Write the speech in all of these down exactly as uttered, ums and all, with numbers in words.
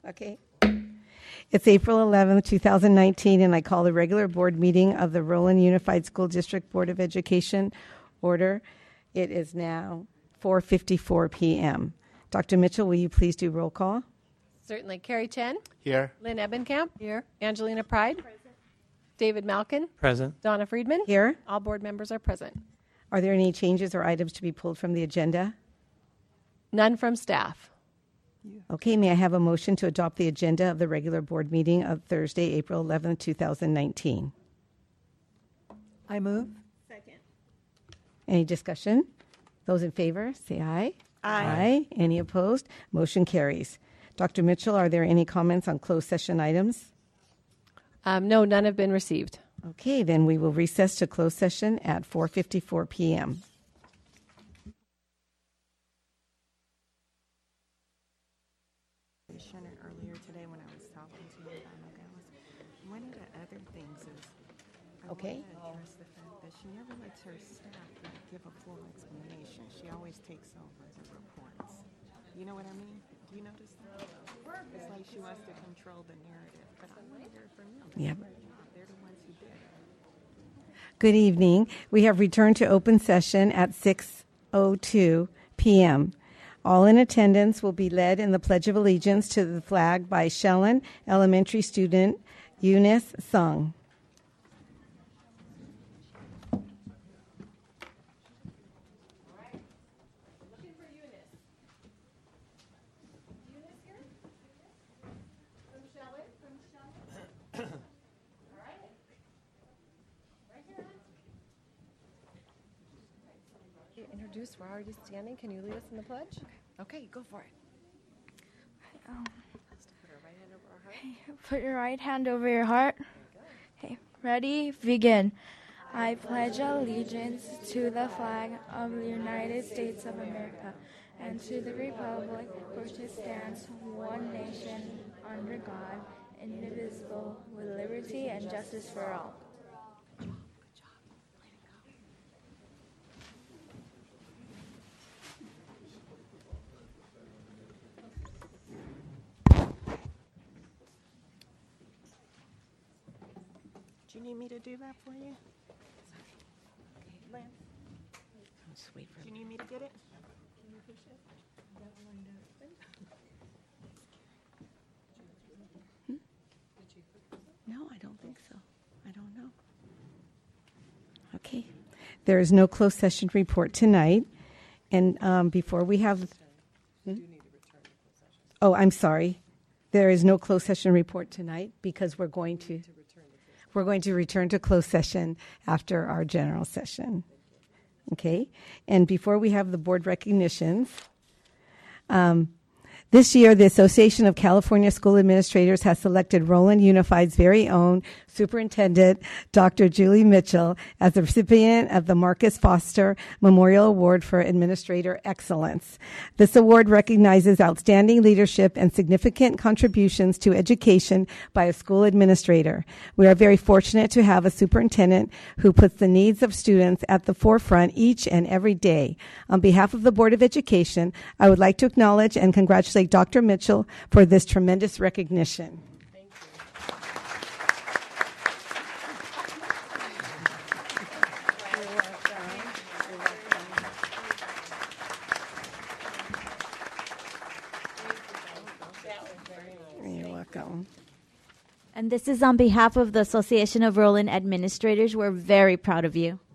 Okay. It's April eleventh, twenty nineteen, and I call the regular board meeting of the Roland Unified School District Board of Education order. It is now four fifty-four p.m. Doctor Mitchell, will you please do roll call? Certainly. Carrie Chen. Here. Lynn Ebenkamp. Here. Angelina Pride. Present. David Malkin. Present. Donna Friedman. Here. All board members are present. Are there any changes or items to be pulled from the agenda? None from staff. Okay, may I have a motion to adopt the agenda of the regular board meeting of Thursday, April eleventh, twenty nineteen? I move. Second. Any discussion? Those in favor, say aye. Aye. Aye. Any opposed? Motion carries. Doctor Mitchell, are there any comments on closed session items? Um, no, none have been received. Okay, then we will recess to closed session at four fifty-four p.m. Earlier today when I was talking to you about Nogales, one of the other things is I Okay. want to address the fact that she never lets her staff like, give a full explanation. She always takes over the reports. You know what I mean? Do you notice that? It's like she wants to control the narrative, but I want to hear from them. Yep. They're the ones who did it. Good evening. We have returned to open session at six oh two p.m. All in attendance will be led in the Pledge of Allegiance to the flag by Shellen Elementary student Eunice Sung. Introduced. We're already standing. Can you lead us in the pledge? Okay, okay, go for it. Um, Put our right hand over our heart. put your right hand over your heart. Okay, ready? Begin. I pledge allegiance to the flag of the United States of America and to the republic which it stands, one nation, under God, indivisible, with liberty and justice for all. Do you need me to do that for you? Lynn, Just wait for do you need me to get it? No, I don't think so. I don't know. Okay. There is no closed session report tonight. And um, before we have... Hmm? Oh, I'm sorry. There is no closed session report tonight because we're going to... We're going to return to closed session after our general session. Okay? And before we have the board recognitions... Um, This year, the Association of California School Administrators has selected Roland Unified's very own Superintendent, Doctor Julie Mitchell, as the recipient of the Marcus Foster Memorial Award for Administrator Excellence. This award recognizes outstanding leadership and significant contributions to education by a school administrator. We are very fortunate to have a superintendent who puts the needs of students at the forefront each and every day. On behalf of the Board of Education, I would like to acknowledge and congratulate Doctor Mitchell for this tremendous recognition. Thank you. You're welcome. And this is on behalf of the Association of Roland Administrators. We're very proud of you.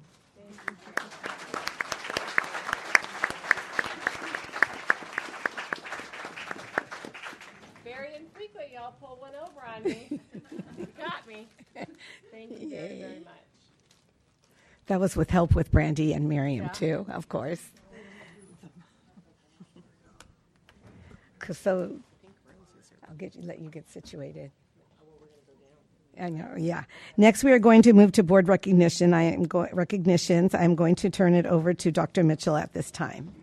Very infrequent, y'all pull one over on me. You got me. Thank you very, very much. That was with help with Brandy and Miriam, Yeah. too, of course. 'Cause so, I'll get you, let you get situated. I know, yeah. Next, we are going to move to board recognition. I am go- recognitions. I'm going to turn it over to Doctor Mitchell at this time.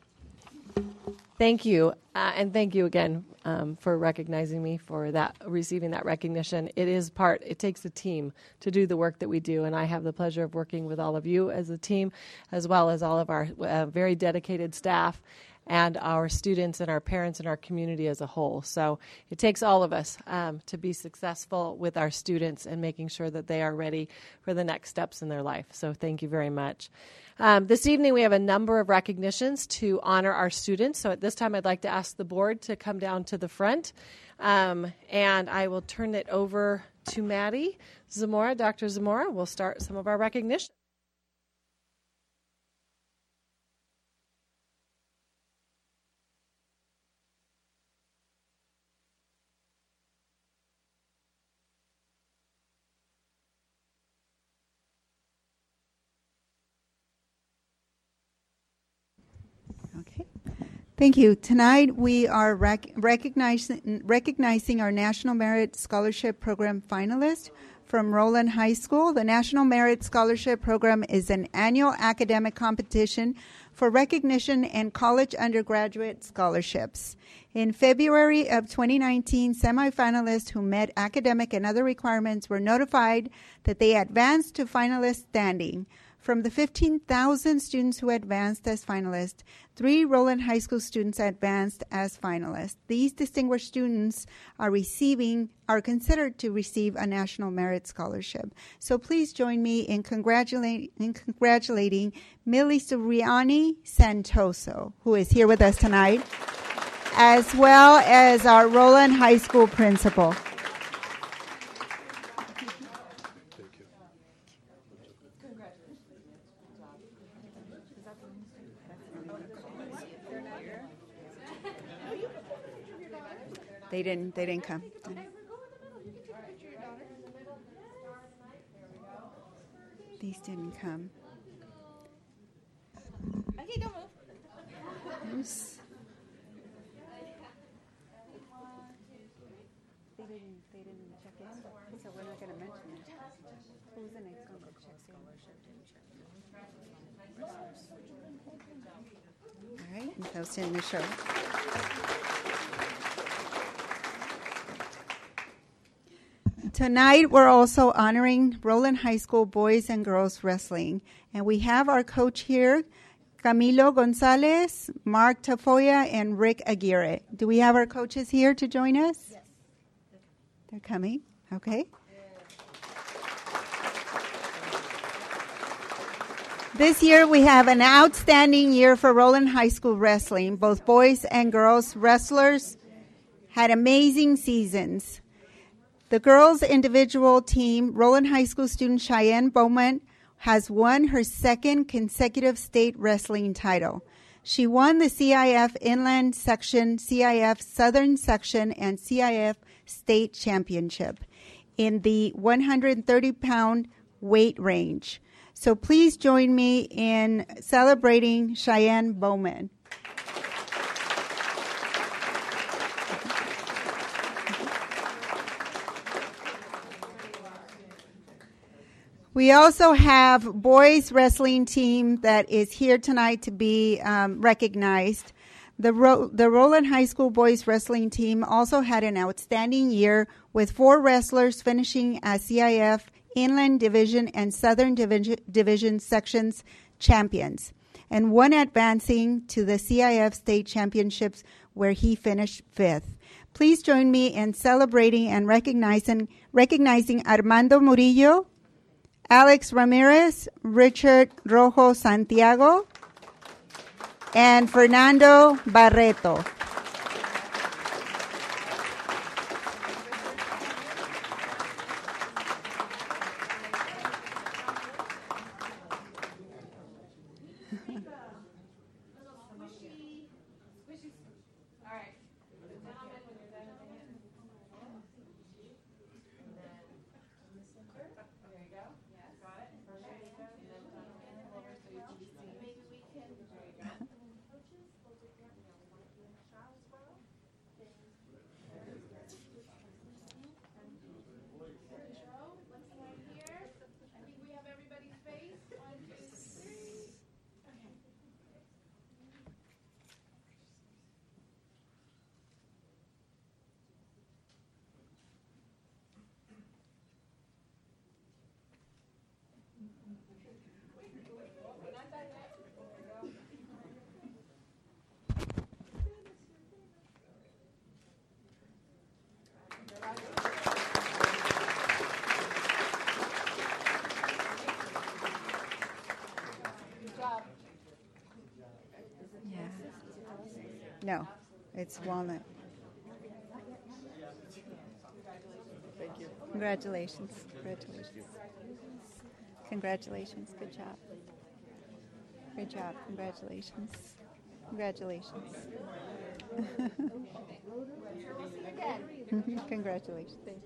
Thank you, uh, and thank you again um, for recognizing me for that, receiving that recognition. It is part, it takes a team to do the work that we do, and I have the pleasure of working with all of you as a team, as well as all of our uh, very dedicated staff. and our students and our parents and our community as a whole. So it takes all of us um, to be successful with our students and making sure that they are ready for the next steps in their life. So thank you very much. Um, this evening we have a number of recognitions to honor our students. So at this time I'd like to ask the board to come down to the front. Um, and I will turn it over to Maddie Zamora. Doctor Zamora will start some of our recognition. Okay. Thank you. Tonight we are rec- recognizing, recognizing our National Merit Scholarship Program finalists from Roland High School. The National Merit Scholarship Program is an annual academic competition for recognition in college undergraduate scholarships. In February of twenty nineteen, semifinalists who met academic and other requirements were notified that they advanced to finalist standing. From the fifteen thousand students who advanced as finalists, three Roland High School students advanced as finalists. These distinguished students are receiving, are considered to receive a National Merit Scholarship. So please join me in, congratulate, in congratulating Millie Suriani Santoso, who is here with us tonight, as well as our Roland High School principal. They didn't. They didn't come. These didn't come. Okay, don't move. Oops. They didn't. They didn't check in, so we're not going to mention it. Who's the next one that checks in? All right, and those didn't show. Tonight, we're also honoring Roland High School boys and girls wrestling. And we have our coach here, Camilo Gonzalez, Mark Tafoya, and Rick Aguirre. Do we have our coaches here to join us? Yes. They're coming. Okay. This year, we have an outstanding year for Roland High School wrestling. Both boys and girls wrestlers had amazing seasons. The girls' individual team, Roland High School student Cheyenne Bowman, has won her second consecutive state wrestling title. She won the C I F Inland Section, C I F Southern Section, and C I F State Championship in the one hundred thirty pound weight range. So please join me in celebrating Cheyenne Bowman. We also have boys wrestling team that is here tonight to be um, recognized. The, Ro- the Roland High School boys wrestling team also had an outstanding year with four wrestlers finishing as C I F Inland Division and Southern Division, Division sections champions, and one advancing to the C I F State Championships where he finished fifth. Please join me in celebrating and recognizing, recognizing Armando Murillo, Alex Ramirez, Richard Rojo Santiago, and Fernando Barreto. No, it's Walnut. Thank you. Congratulations. Congratulations. Congratulations. Good job. Great job. Congratulations. Congratulations. Congratulations. Thanks.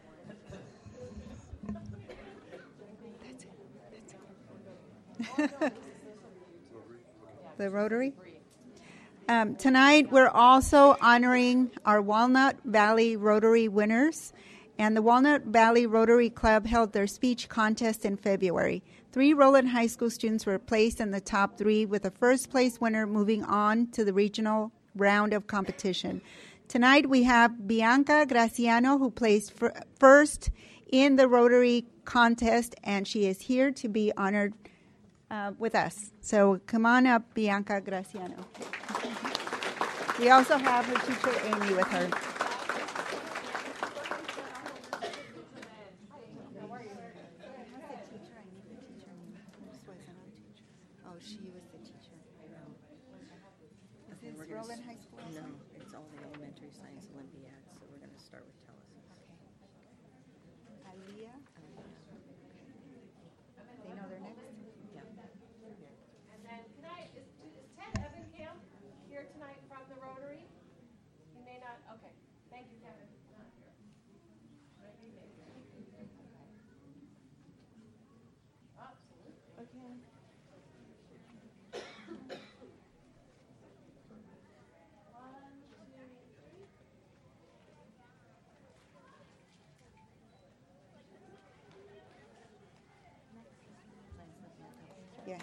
That's it. The Rotary? Um, tonight, we're also honoring our Walnut Valley Rotary winners. And the Walnut Valley Rotary Club held their speech contest in February. Three Roland High School students were placed in the top three, with the first place winner moving on to the regional round of competition. Tonight, we have Bianca Graciano, who placed fir- first in the Rotary contest, and she is here to be honored uh, with us. So come on up, Bianca Graciano. We also have her teacher, Amy, with her. Oh, she was the teacher. No. Is Okay, this we're gonna Roland s- High School? No, it's all the elementary science Olympiads, so we're going to start with Telus. Aliyah? They know their next? Yeah. And then, can I, is, is Ted Evankamp here tonight from the Rotary? He may not, okay. Thank you, Kevin. Not here. Absolutely. Okay. Yes.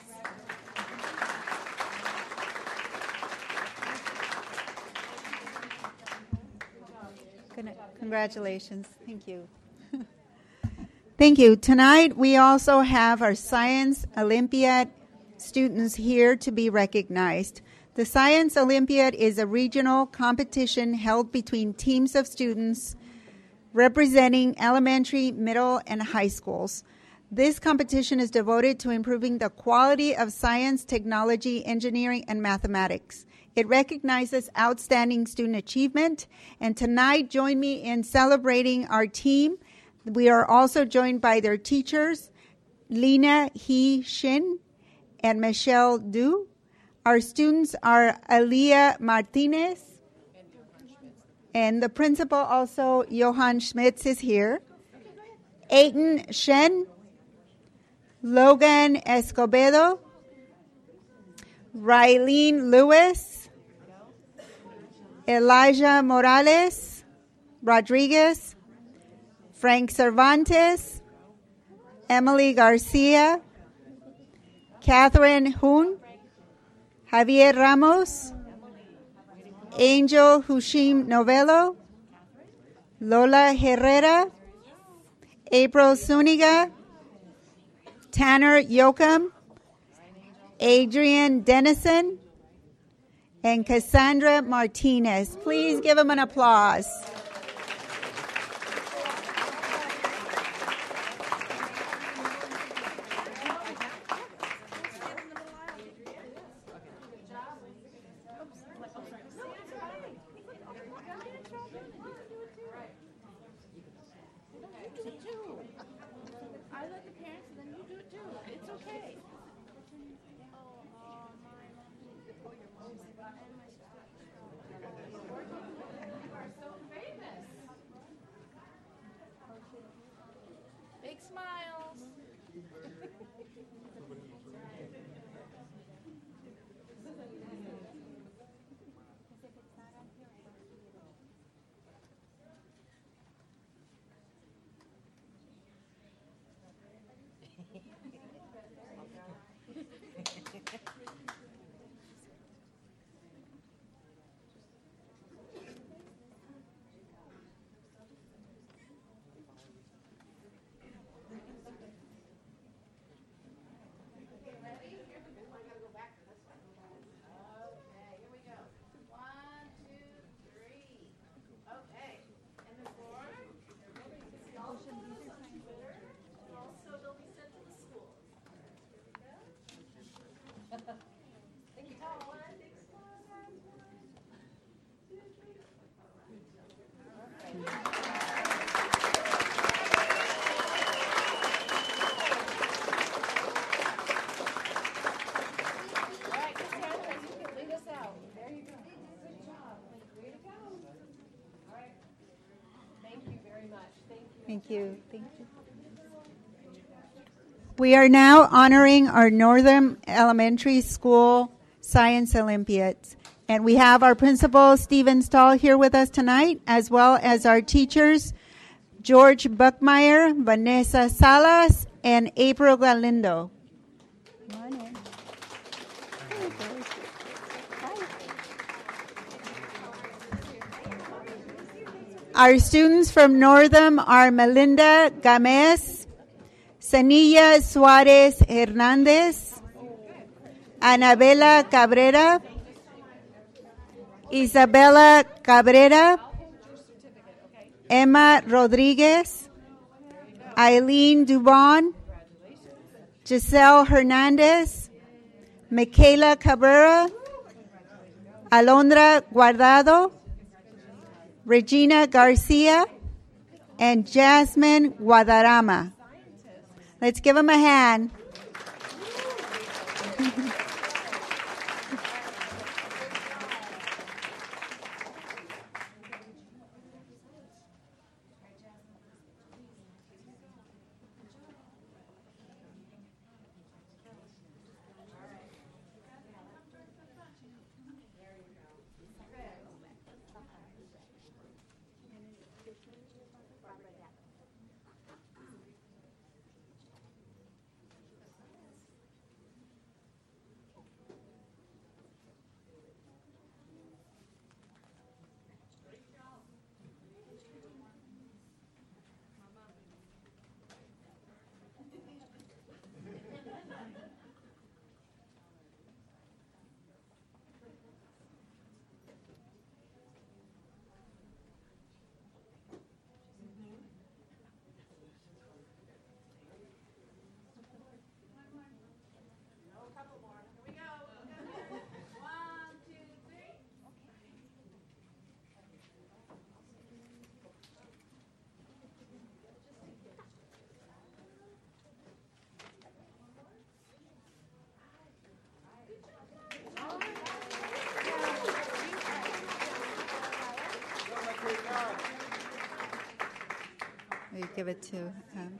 Con- Congratulations. Thank you. Thank you. Tonight, we also have our Science Olympiad students here to be recognized. The Science Olympiad is a regional competition held between teams of students representing elementary, middle, and high schools. This competition is devoted to improving the quality of science, technology, engineering, and mathematics. It recognizes outstanding student achievement. And tonight, join me in celebrating our team. We are also joined by their teachers, Lina He Shin and Michelle Du. Our students are Aliyah Martinez. And the principal also, Johan Schmitz, is here. Aiton Shen. Logan Escobedo. Raylene Lewis. Elijah Morales. Rodriguez. Frank Cervantes. Emily Garcia. Catherine Hoon. Javier Ramos. Angel Hushim Novello. Lola Herrera. April Zuniga. Tanner Yoakum. Adrian Dennison. And Cassandra Martinez. Please give them an applause. I let the parents, and then you do it too. It's okay. Big smiles. Thank you. Thank you. We are now honoring our Northern Elementary School Science Olympiads. And we have our principal, Stephen Stahl, here with us tonight, as well as our teachers, George Buckmeyer, Vanessa Salas, and April Galindo. Come on in. Our students from Northam are Melinda Gamez, Sanilla Suarez Hernandez, Anabela Cabrera, Isabella Cabrera, Emma Rodriguez, Eileen Dubon, Giselle Hernandez, Michaela Cabrera, Alondra Guardado, Regina Garcia, and Jasmine Guadarrama. Let's give them a hand. We give it to um,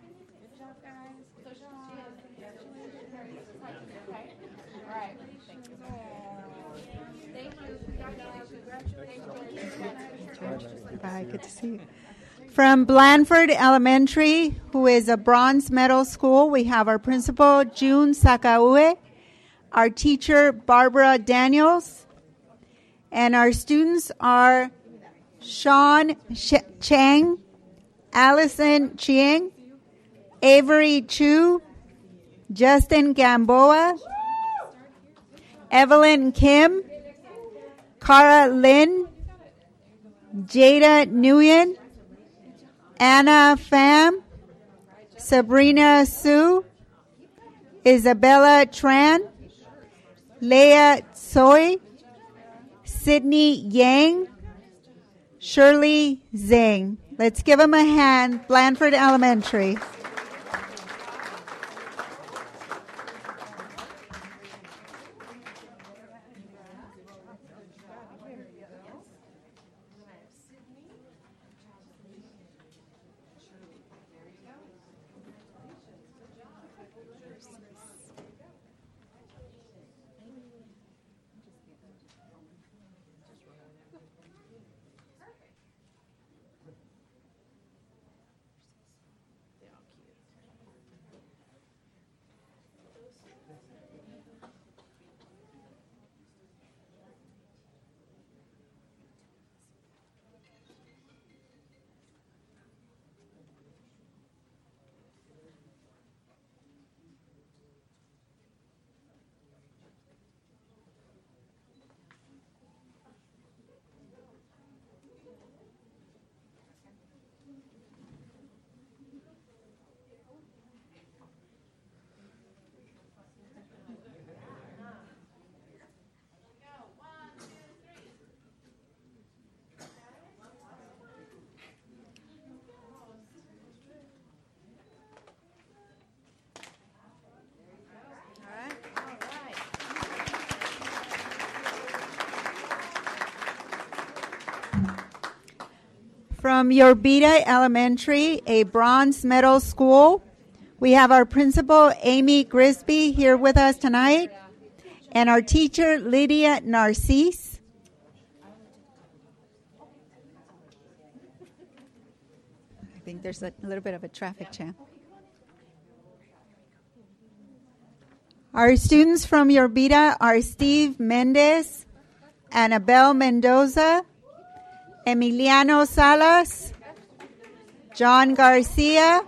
Bye, good to see you. From Blandford Elementary, who is a bronze medal school, we have our principal, June Sakaue, our teacher, Barbara Daniels, and our students are Sean Sh- Chang, Allison Chiang, Avery Chu, Justin Gamboa, Evelyn Kim, Cara Lynn, Jada Nguyen, Anna Pham, Sabrina Su, Isabella Tran, Leah Tsoi, Sydney Yang, Shirley Zhang. Let's give them a hand. Blandford Elementary. From Yorbita Elementary, a bronze medal school, we have our principal, Amy Grisby, here with us tonight, and our teacher, Lydia Narcisse. I think there's a little bit of a traffic jam. Our students from Yorbita are Steve Mendez, Annabelle Mendoza, Emiliano Salas, John Garcia,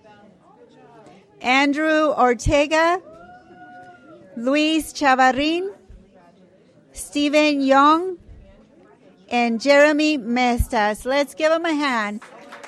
Andrew Ortega, Luis Chavarin, Stephen Young, and Jeremy Mestas. Let's give them a hand.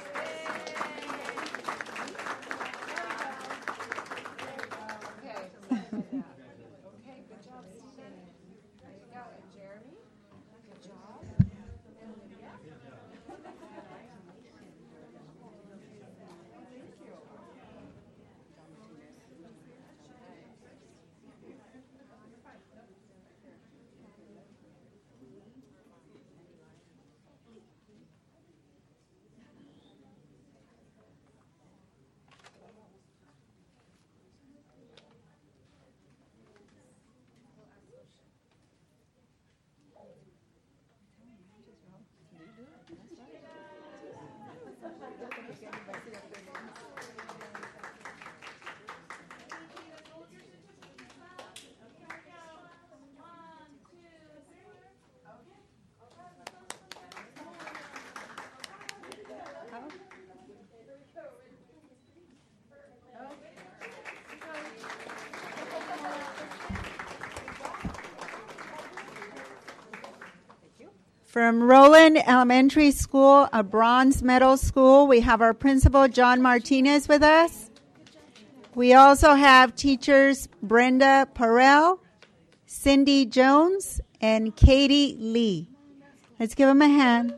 From Roland Elementary School, a bronze medal school, we have our principal, John Martinez, with us. We also have teachers Brenda Perel, Cindy Jones, and Katie Lee. Let's give them a hand.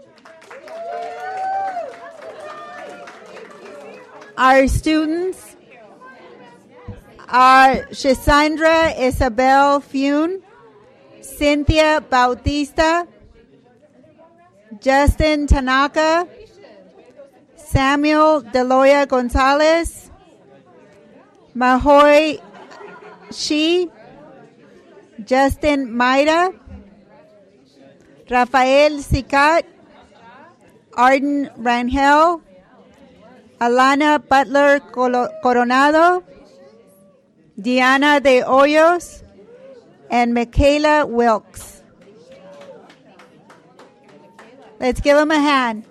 Our students are Shisandra Isabel Fune, Cynthia Bautista, Justin Tanaka, Samuel Deloya Gonzalez, Mahoy Shi, Justin Maida, Rafael Sicat, Arden Rangel, Alana Butler Coronado, Diana De Hoyos, and Michaela Wilkes. Let's give them a hand.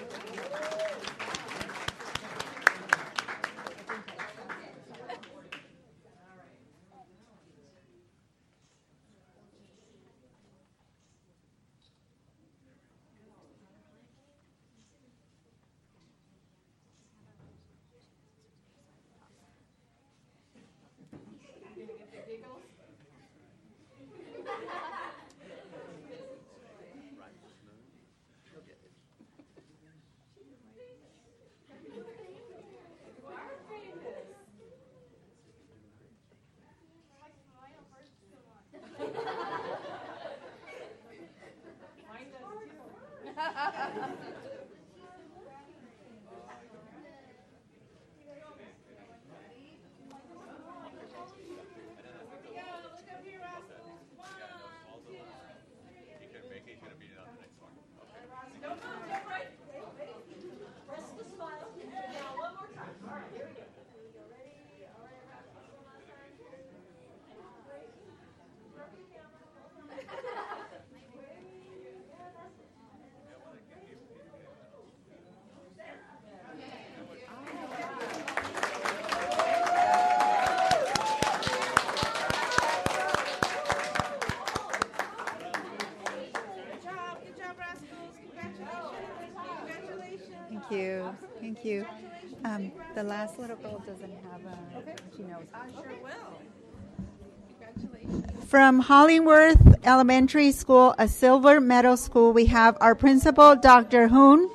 Thank you. Thank you. Um, the last little girl doesn't have a, okay. She knows. I sure will. Congratulations. From Hollingworth Elementary School, a silver medal school, we have our principal, Doctor Hoon.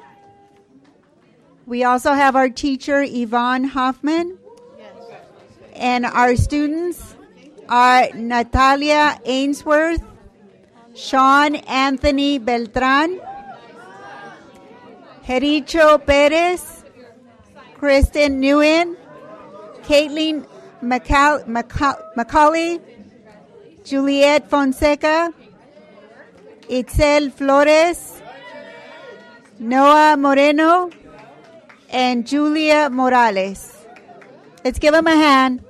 We also have our teacher, Yvonne Hoffman. Yes. And our students are Natalia Ainsworth, Sean Anthony Beltran, Jericho Perez, Kristen Nguyen, Caitlin Macal- Maca- Macaulay, Juliet Fonseca, Itzel Flores, Noah Moreno, and Julia Morales. Let's give them a hand.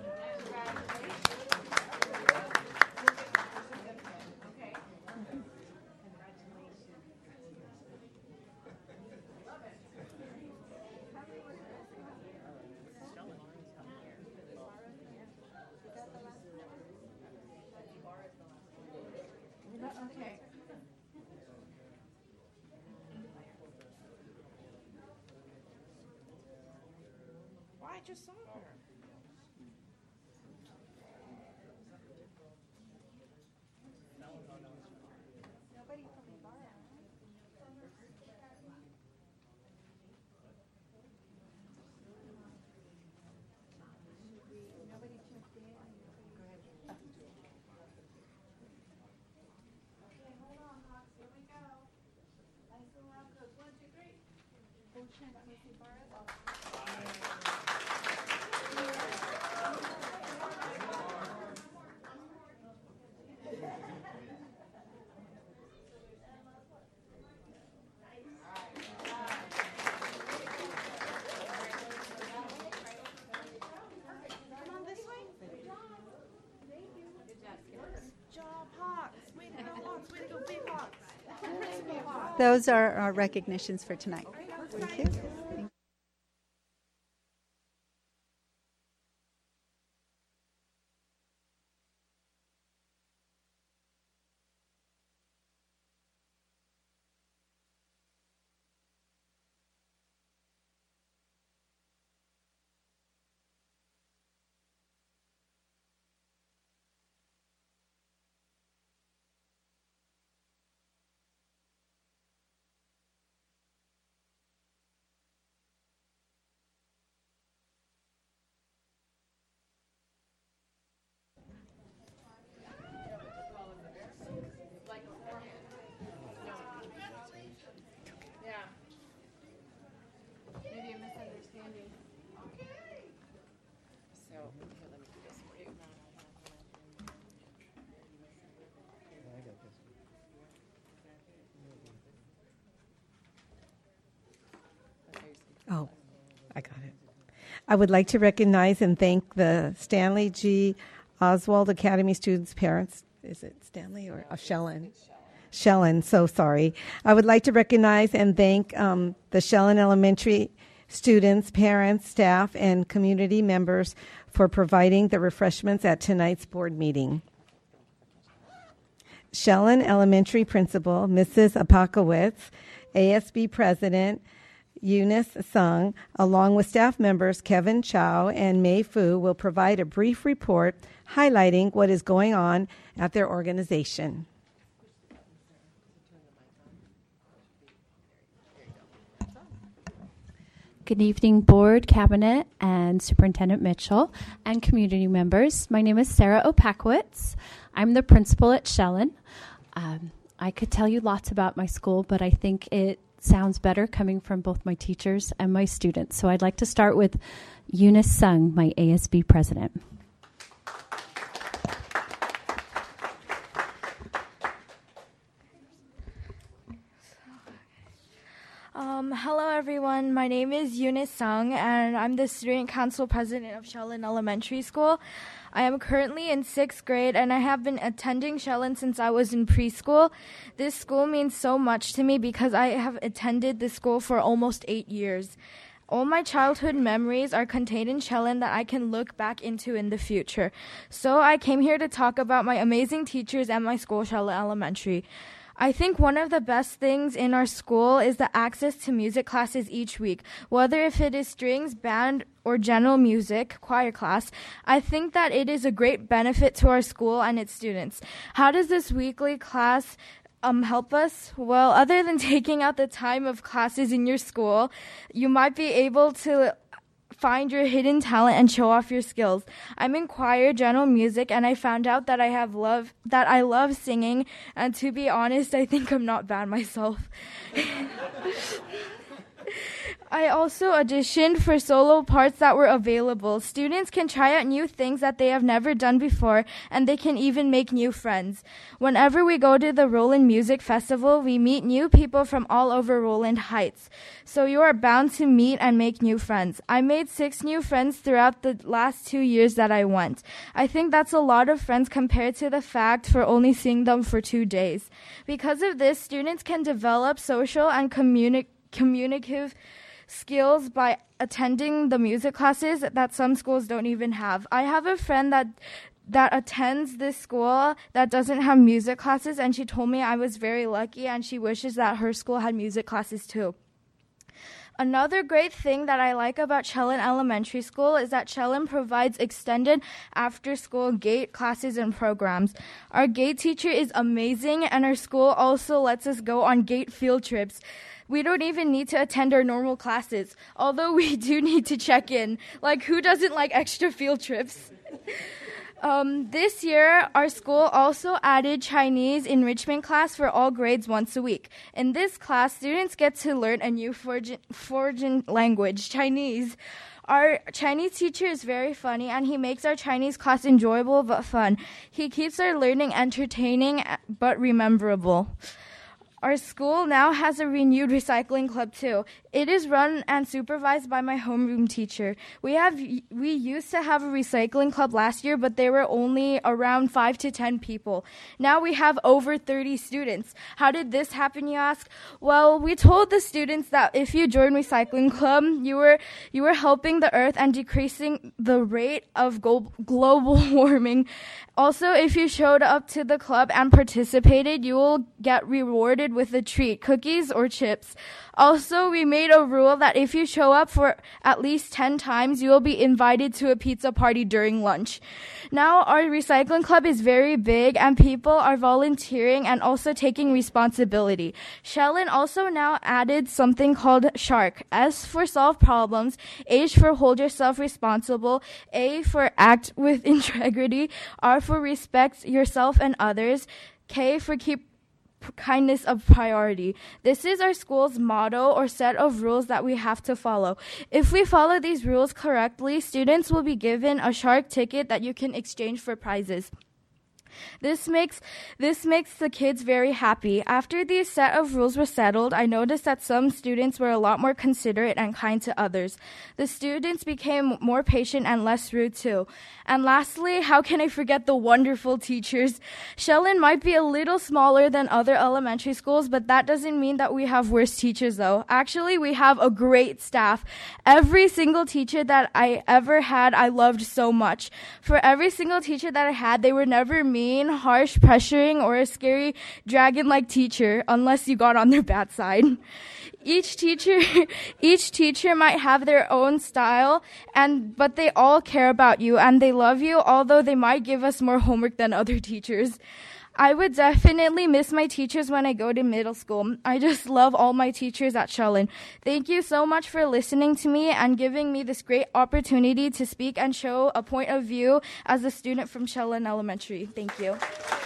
Those are our recognitions for tonight. Thank you. Oh, I got it. I would like to recognize and thank the Stanley G. Oswald Academy students' parents. Is it Stanley or oh, Shellen? Shellen, so sorry. I would like to recognize and thank um, the Shellen Elementary students, parents, staff, and community members for providing the refreshments at tonight's board meeting. Shellen Elementary Principal, Missus Apakowitz, A S B President, Eunice Sung, along with staff members Kevin Chow and Mei Fu, will provide a brief report highlighting what is going on at their organization. Good evening, Board, Cabinet, and Superintendent Mitchell, and community members. My name is Sarah Opakowitz. I'm the principal at Shellen. Um, I could tell you lots about my school, but I think it sounds better coming from both my teachers and my students. So I'd like to start with Eunice Sung, my A S B president. Um, hello, everyone. My name is Eunice Sung, and I'm the Student Council President of Shellen Elementary School. I am currently in sixth grade, and I have been attending Shellen since I was in preschool. This school means so much to me because I have attended this school for almost eight years. All my childhood memories are contained in Shellen that I can look back into in the future. So I came here to talk about my amazing teachers at my school, Shellen Elementary. I think one of the best things in our school is the access to music classes each week, whether if it is strings, band, or general music, choir class. I think that it is a great benefit to our school and its students. How does this weekly class um, help us? Well, other than taking out the time of classes in your school, you might be able to find your hidden talent and show off your skills. I'm in choir, general music, and I found out that I have love that I love singing, and to be honest, I think I'm not bad myself. I also auditioned for solo parts that were available. Students can try out new things that they have never done before, and they can even make new friends. Whenever we go to the Roland Music Festival, we meet new people from all over Roland Heights. So you are bound to meet and make new friends. I made six new friends throughout the last two years that I went. I think that's a lot of friends compared to the fact for only seeing them for two days. Because of this, students can develop social and communi- communicative skills by attending the music classes that some schools don't even have. I have a friend that that attends this school that doesn't have music classes, and she told me I was very lucky, and she wishes that her school had music classes too. Another great thing that I like about Chelan Elementary School is that Chelan provides extended after-school GATE classes and programs. Our GATE teacher is amazing, and our school also lets us go on GATE field trips. We don't even need to attend our normal classes, although we do need to check in. Like, who doesn't like extra field trips? Um, this year, our school also added Chinese enrichment class for all grades once a week. In this class, students get to learn a new foreign, foreign language, Chinese. Our Chinese teacher is very funny, and he makes our Chinese class enjoyable but fun. He keeps our learning entertaining but rememberable. Our school now has a renewed recycling club too. It is run and supervised by my homeroom teacher. We have we used to have a recycling club last year, but there were only around five to ten people. Now we have over thirty students. How did this happen, you ask? Well, we told the students that if you join recycling club, you were you were helping the earth and decreasing the rate of go- global warming. Also, if you showed up to the club and participated, you will get rewarded with a treat, cookies or chips. Also, we made a rule that if you show up for at least ten times, you will be invited to a pizza party during lunch. Now, our recycling club is very big, and people are volunteering and also taking responsibility. Chelan also now added something called SHARK. S for solve problems, H for hold yourself responsible, A for act with integrity, R for respect yourself and others, K for keep kindness a priority. This is our school's motto or set of rules that we have to follow. If we follow these rules correctly, students will be given a SHARK ticket that you can exchange for prizes. This makes this makes the kids very happy. After these set of rules were settled, I noticed that some students were a lot more considerate and kind to others. The students became more patient and less rude too. And lastly, how can I forget the wonderful teachers? Chelan might be a little smaller than other elementary schools, but that doesn't mean that we have worse teachers though. Actually, we have a great staff. Every single teacher that I ever had, I loved so much. For every single teacher that I had, they were never mean, harsh, pressuring, or a scary dragon-like teacher, unless you got on their bad side. Each teacher, each teacher might have their own style, and but they all care about you and they love you, although they might give us more homework than other teachers. I would definitely miss my teachers when I go to middle school. I just love all my teachers at Chelan. Thank you so much for listening to me and giving me this great opportunity to speak and show a point of view as a student from Chelan Elementary. Thank you.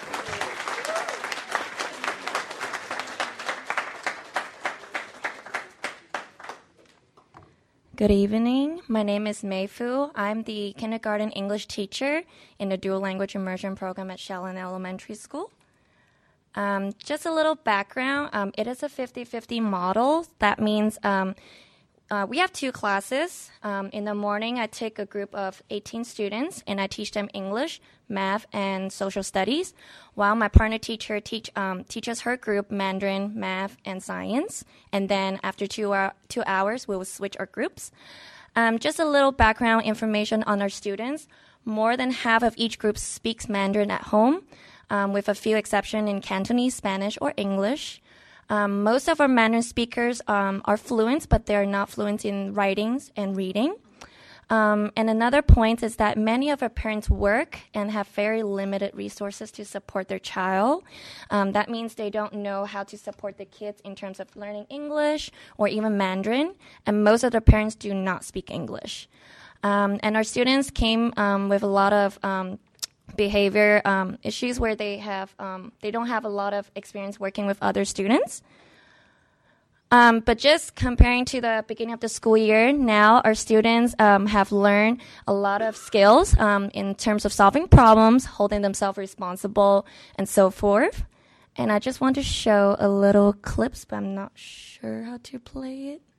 Good evening. My name is Mei Fu. I'm the kindergarten English teacher in the dual language immersion program at Chelan Elementary School. Um, just a little background. Um, it is a fifty-fifty model. That means um, uh, we have two classes. Um, in the morning, I take a group of eighteen students, and I teach them English, math, and social studies, while my partner teacher teach, um, teaches her group Mandarin, math, and science. And then after two, hour, two hours, we will switch our groups. Um, just a little background information on our students. More than half of each group speaks Mandarin at home, um, with a few exceptions in Cantonese, Spanish, or English. Um, most of our Mandarin speakers um, are fluent, but they are not fluent in writings and reading. Um, and another point is that many of our parents work and have very limited resources to support their child. Um, that means they don't know how to support the kids in terms of learning English or even Mandarin, and most of the parents do not speak English. Um, and our students came um, with a lot of um, behavior um, issues where they have um, they don't have a lot of experience working with other students. Um, but just comparing to the beginning of the school year, now our students um, have learned a lot of skills um, in terms of solving problems, holding themselves responsible, and so forth. And I just want to show a little clips, but I'm not sure how to play it.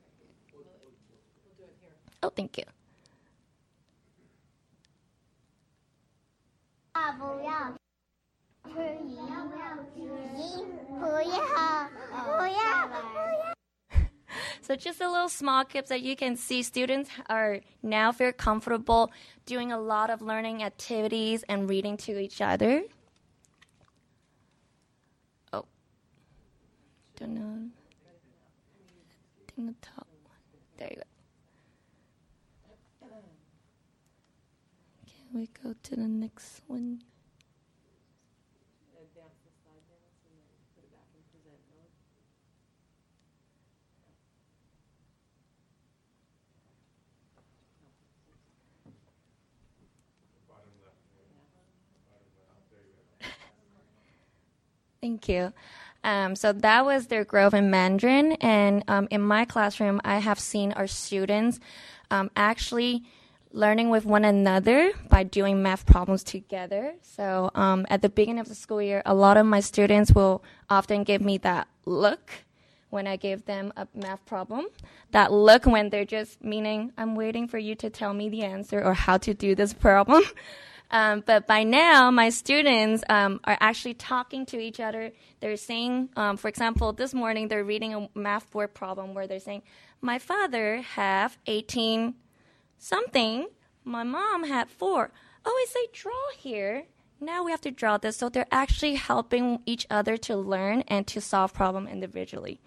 Oh, thank you. So just a little small clips that you can see students are now very comfortable doing a lot of learning activities and reading to each other. Oh, don't know. I think the top one. There you go. Can we go to the next one? Thank you. Um, so that was their growth in Mandarin. And um, in my classroom, I have seen our students um, actually learning with one another by doing math problems together. So um, at the beginning of the school year, a lot of my students will often give me that look when I give them a math problem. That look when they're just meaning, I'm waiting for you to tell me the answer or how to do this problem. Um, but by now, my students um, are actually talking to each other. They're saying, um, for example, this morning they're reading a math board problem where they're saying, my father have eighteen something. My mom had four. Oh, it say draw here. Now we have to draw this. So they're actually helping each other to learn and to solve problem individually.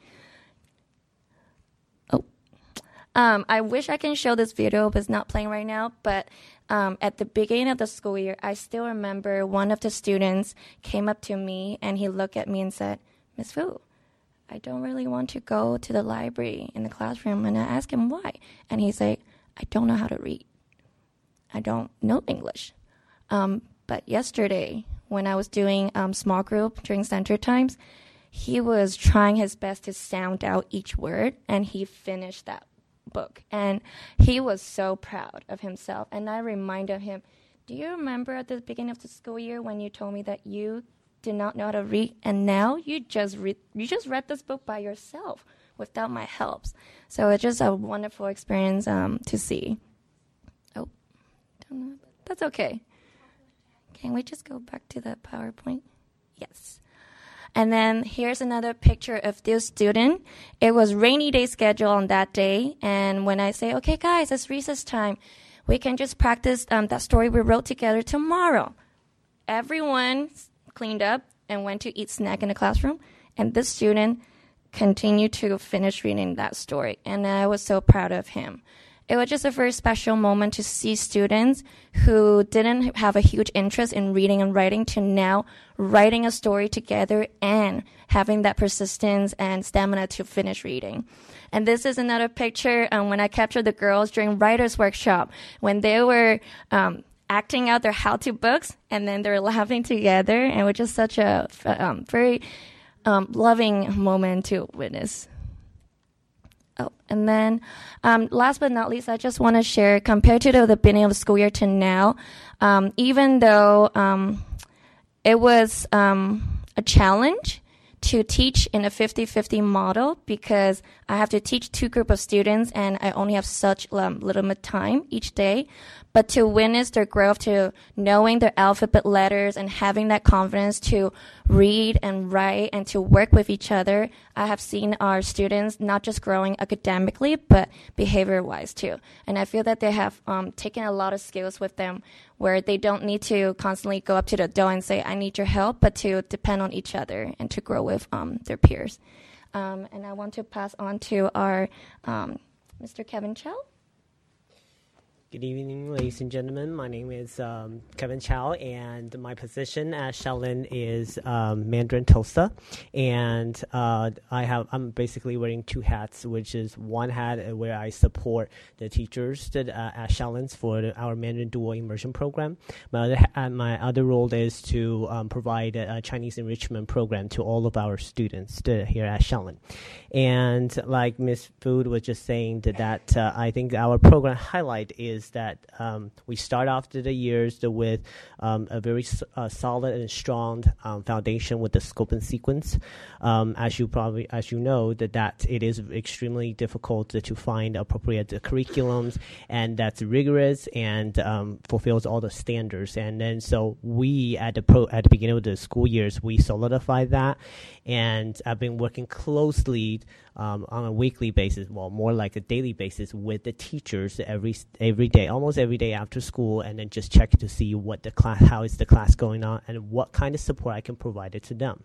Oh, um, I wish I can show this video, but it's not playing right now. But Um, at the beginning of the school year, I still remember one of the students came up to me and he looked at me and said, Miss Fu, I don't really want to go to the library in the classroom. And I asked him why. And he said, I don't know how to read. I don't know English. Um, but yesterday, when I was doing um, small group during center times, he was trying his best to sound out each word, and he finished that book, and he was so proud of himself. And I reminded him, do you remember at the beginning of the school year when you told me that you did not know how to read, and now you just read you just read this book by yourself without my helps? So it's just a wonderful experience um, to see. Oh, don't know. That's okay. Can we just go back to the PowerPoint? Yes. And then here's another picture of this student. It was rainy day schedule on that day. And when I say, okay, guys, it's recess time, we can just practice um, that story we wrote together tomorrow. Everyone cleaned up and went to eat snack in the classroom. And this student continued to finish reading that story. And I was so proud of him. It was just a very special moment to see students who didn't have a huge interest in reading and writing to now writing a story together and having that persistence and stamina to finish reading. And this is another picture um, when I captured the girls during writer's workshop when they were um, acting out their how-to books, and then they're laughing together, and it was just such a um, very um, loving moment to witness. Oh, and then um, last but not least, I just want to share, compared to the, the beginning of the school year to now, um, even though um, it was um, a challenge to teach in a fifty-fifty model because I have to teach two groups of students and I only have such um, little bit time each day. But to witness their growth to knowing their alphabet letters and having that confidence to read and write and to work with each other, I have seen our students not just growing academically, but behavior-wise too. And I feel that they have um, taken a lot of skills with them where they don't need to constantly go up to the adult and say, I need your help, but to depend on each other and to grow with um, their peers. Um, and I want to pass on to our um, Mister Kevin Chow. Good evening, ladies and gentlemen. My name is um, Kevin Chow, and my position at Shaolin is um, Mandarin Tosa. And uh, I have I'm basically wearing two hats, which is one hat where I support the teachers that, uh, at Shaolin for the, our Mandarin Dual Immersion Program. My other ha- my other role is to um, provide a, a Chinese enrichment program to all of our students to, here at Shaolin. And like Miz Food was just saying, that, that uh, I think our program highlight is that um, we start off the years with um, a very uh, solid and strong um, foundation with the scope and sequence. Um, as you probably, as you know, that, that it is extremely difficult to, to find appropriate uh, curriculums, and that's rigorous and um, fulfills all the standards. And then so we at the pro at the beginning of the school years, we solidify that, and I've been working closely Um, on a weekly basis, well, more like a daily basis, with the teachers every every day, almost every day after school, and then just check to see what the class, how is the class going on, and what kind of support I can provide it to them.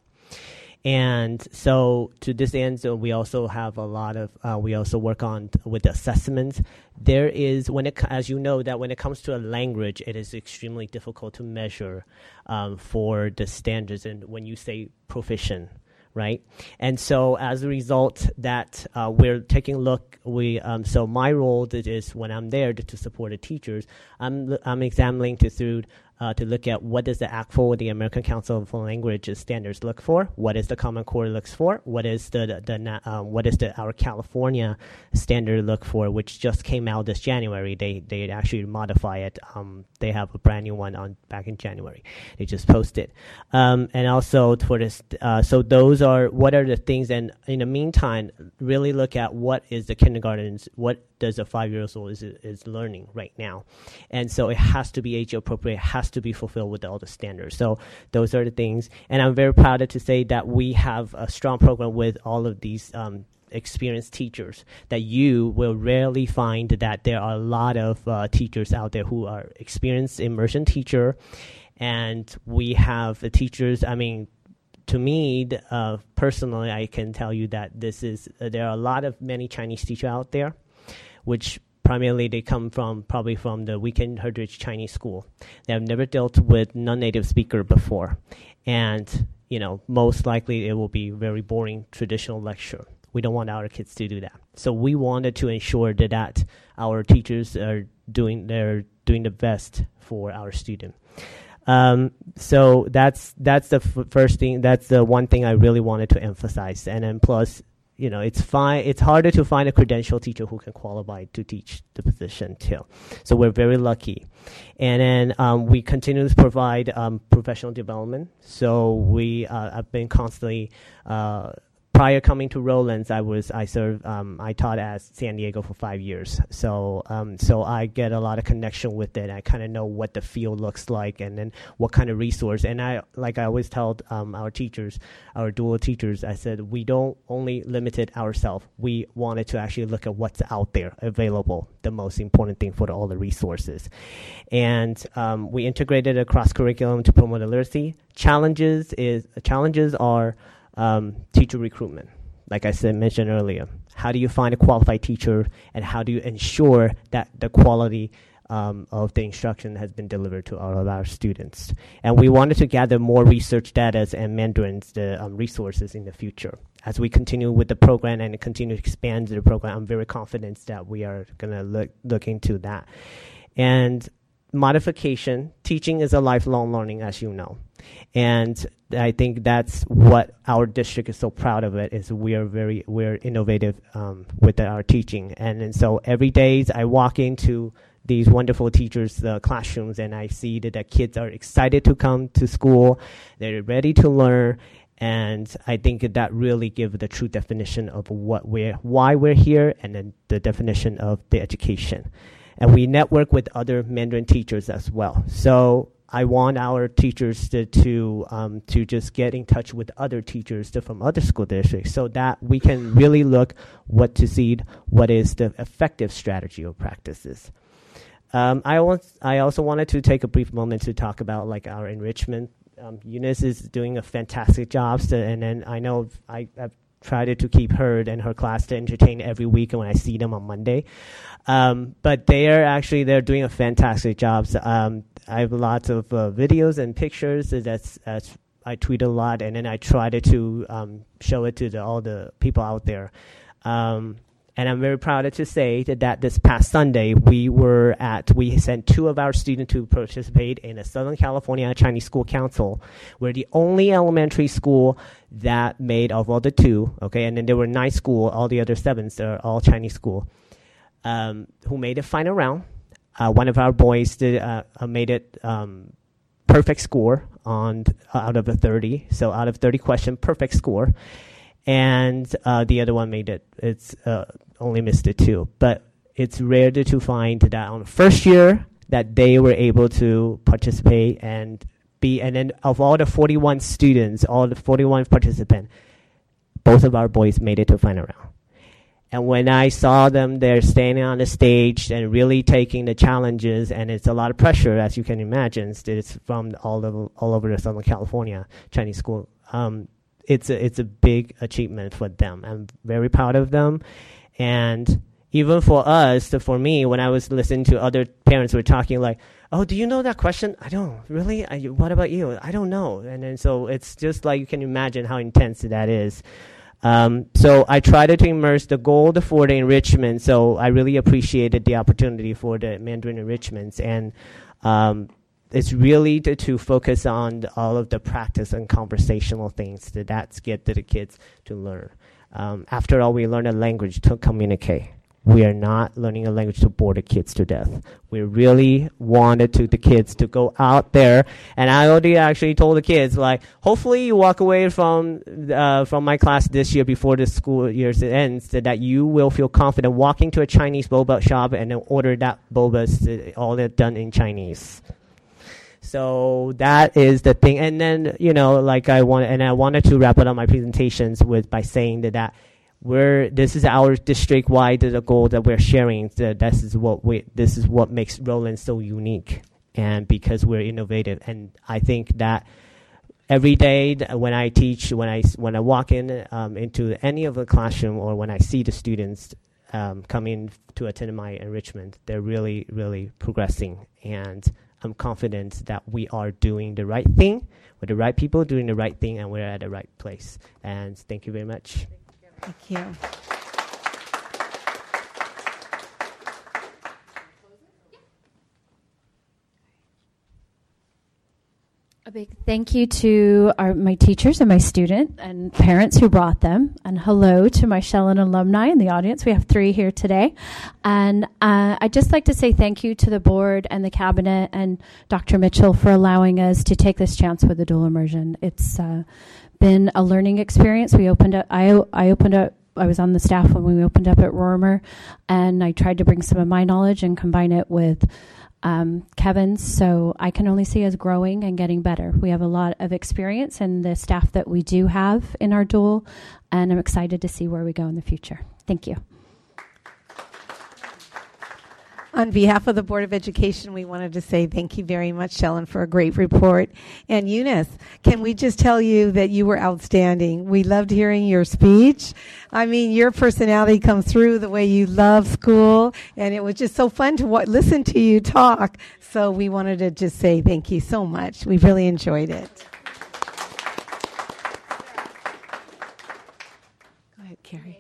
And so to this end, so we also have a lot of, uh, we also work on t- with assessments. There is, when it, as you know, that when it comes to a language, it is extremely difficult to measure um, for the standards. And when you say proficient, right? And so as a result, that uh, we're taking a look, we, um, so my role is when I'm there to, to support the teachers, I'm, I'm examining to through Uh, to look at what does the A C F L, the American Council of Foreign Languages standards, look for, what is the Common Core looks for, what is the the, the um, what is the our California standard look for, which just came out this January. They they actually modify it. Um, they have a brand new one on back in January. They just posted, um, and also for this. Uh, so those are what are the things. And in the meantime, really look at what is the kindergartens, what does a five year old is is learning right now, and so it has to be age appropriate. Has to be fulfilled with all the standards. So those are the things. And I'm very proud to say that we have a strong program with all of these um, experienced teachers, that you will rarely find that there are a lot of uh, teachers out there who are experienced immersion teacher. And we have the teachers, I mean, to me, uh, personally, I can tell you that this is, uh, there are a lot of many Chinese teachers out there, which primarily they come from probably from the Weekend Heritage Chinese School. They have never dealt with non-native speaker before. And, you know, most likely it will be very boring traditional lecture. We don't want our kids to do that. So we wanted to ensure that, that our teachers are doing, they're doing the best for our student. Um, so that's, that's the f- first thing, that's the one thing I really wanted to emphasize. And then plus, you know, it's fine. It's harder to find a credentialed teacher who can qualify to teach the position too. So we're very lucky. And then um, we continue to provide um, professional development. So we, uh, I've been constantly, uh, prior coming to Rollins, I was I served um, I taught at San Diego for five years. So um, so I get a lot of connection with it. I kind of know what the field looks like, and then what kind of resource. And I like I always tell um, our teachers, our dual teachers, I said we don't only limit it ourselves. We wanted to actually look at what's out there available. The most important thing for the, all the resources, and um, we integrated a cross curriculum to promote literacy. Challenges is challenges are. Um, teacher recruitment, like I said, mentioned earlier. How do you find a qualified teacher, and how do you ensure that the quality um, of the instruction has been delivered to all of our students? And we wanted to gather more research data and Mandarin's the um, resources in the future. As we continue with the program and continue to expand the program, I'm very confident that we are going to look look into that. And modification, teaching is a lifelong learning, as you know. And I think that's what our district is so proud of it, is we are very, we're innovative um, with our teaching. And, and so every day I walk into these wonderful teachers' uh, classrooms, and I see that the kids are excited to come to school. They're ready to learn. And I think that really gives the true definition of what we're, why we're here, and then the definition of the education. And we network with other Mandarin teachers as well. So I want our teachers to to, um, to just get in touch with other teachers to, from other school districts, so that we can really look what to see, what is the effective strategy or practices. Um, I, want, I also wanted to take a brief moment to talk about like our enrichment. Um, Eunice is doing a fantastic job, so, and then I know I, I've tried to keep her and her class to entertain every week when I see them on Monday. Um, but they are actually, they're doing a fantastic job. So, um, I have lots of uh, videos and pictures that's, that's I tweet a lot, and then I try to, to um, show it to the, all the people out there. Um, and I'm very proud to say that, that this past Sunday, we were at, we sent two of our students to participate in a Southern California Chinese School Council. We're the only elementary school that made, of all the two, okay, and then there were nine schools, all the other sevens, they're all Chinese school, um, who made the final round. Uh, one of our boys did, uh, uh, made it um, perfect score on uh, out of a thirty. So out of thirty question, perfect score. And uh, the other one made it, it's uh, only missed it too. But it's rare to, to find that on the first year that they were able to participate and be, and then of all the forty-one students, all the forty-one participants, both of our boys made it to final round. And when I saw them there standing on the stage and really taking the challenges, and it's a lot of pressure, as you can imagine, it's from all over, all over the Southern California Chinese school. Um, it's a, it's a big achievement for them. I'm very proud of them. And even for us, for me, when I was listening to other parents who were talking like, oh, do you know that question? I don't. Really? I, what about you? I don't know. And then so it's just like you can imagine how intense that is. Um, so I tried to immerse the goal for the enrichment. So I really appreciated the opportunity for the Mandarin enrichments. And um, it's really to, to focus on the, all of the practice and conversational things that that's get to the kids to learn. Um, after all, we learn a language to communicate. We are not learning a language to bore the kids to death. We really wanted to the kids to go out there, and I already actually told the kids, like, hopefully you walk away from uh, from my class this year before the school year ends, so that you will feel confident walking to a Chinese boba shop and then order that boba, all that done in Chinese. So that is the thing, and then you know, like I want, and I wanted to wrap up my presentations with by saying that that. We're, this is our district-wide the goal that we're sharing. That this is what we, this is what makes Roland so unique, and because we're innovative. And I think that every day when I teach, when I when I walk in um, into any of the classroom, or when I see the students um, come in to attend my enrichment, they're really, really progressing. And I'm confident that we are doing the right thing with the right people, doing the right thing, and we're at the right place. And thank you very much. Thank you. A big thank you to our, my teachers and my student and parents who brought them. And hello to my Shellen alumni in the audience. We have three here today. And uh, I'd just like to say thank you to the board and the cabinet and Doctor Mitchell for allowing us to take this chance with the dual immersion. It's uh, been a learning experience. We opened up, I, I opened up, I was on the staff when we opened up at Rorimer, and I tried to bring some of my knowledge and combine it with um, Kevin's, so I can only see us growing and getting better. We have a lot of experience in the staff that we do have in our dual, and I'm excited to see where we go in the future. Thank you. On behalf of the Board of Education, we wanted to say thank you very much, Shellen, for a great report. And Eunice, can we just tell you that you were outstanding? We loved hearing your speech. I mean, your personality comes through, the way you love school, and it was just so fun to w- listen to you talk. So we wanted to just say thank you so much. We really enjoyed it. Go ahead, Carrie.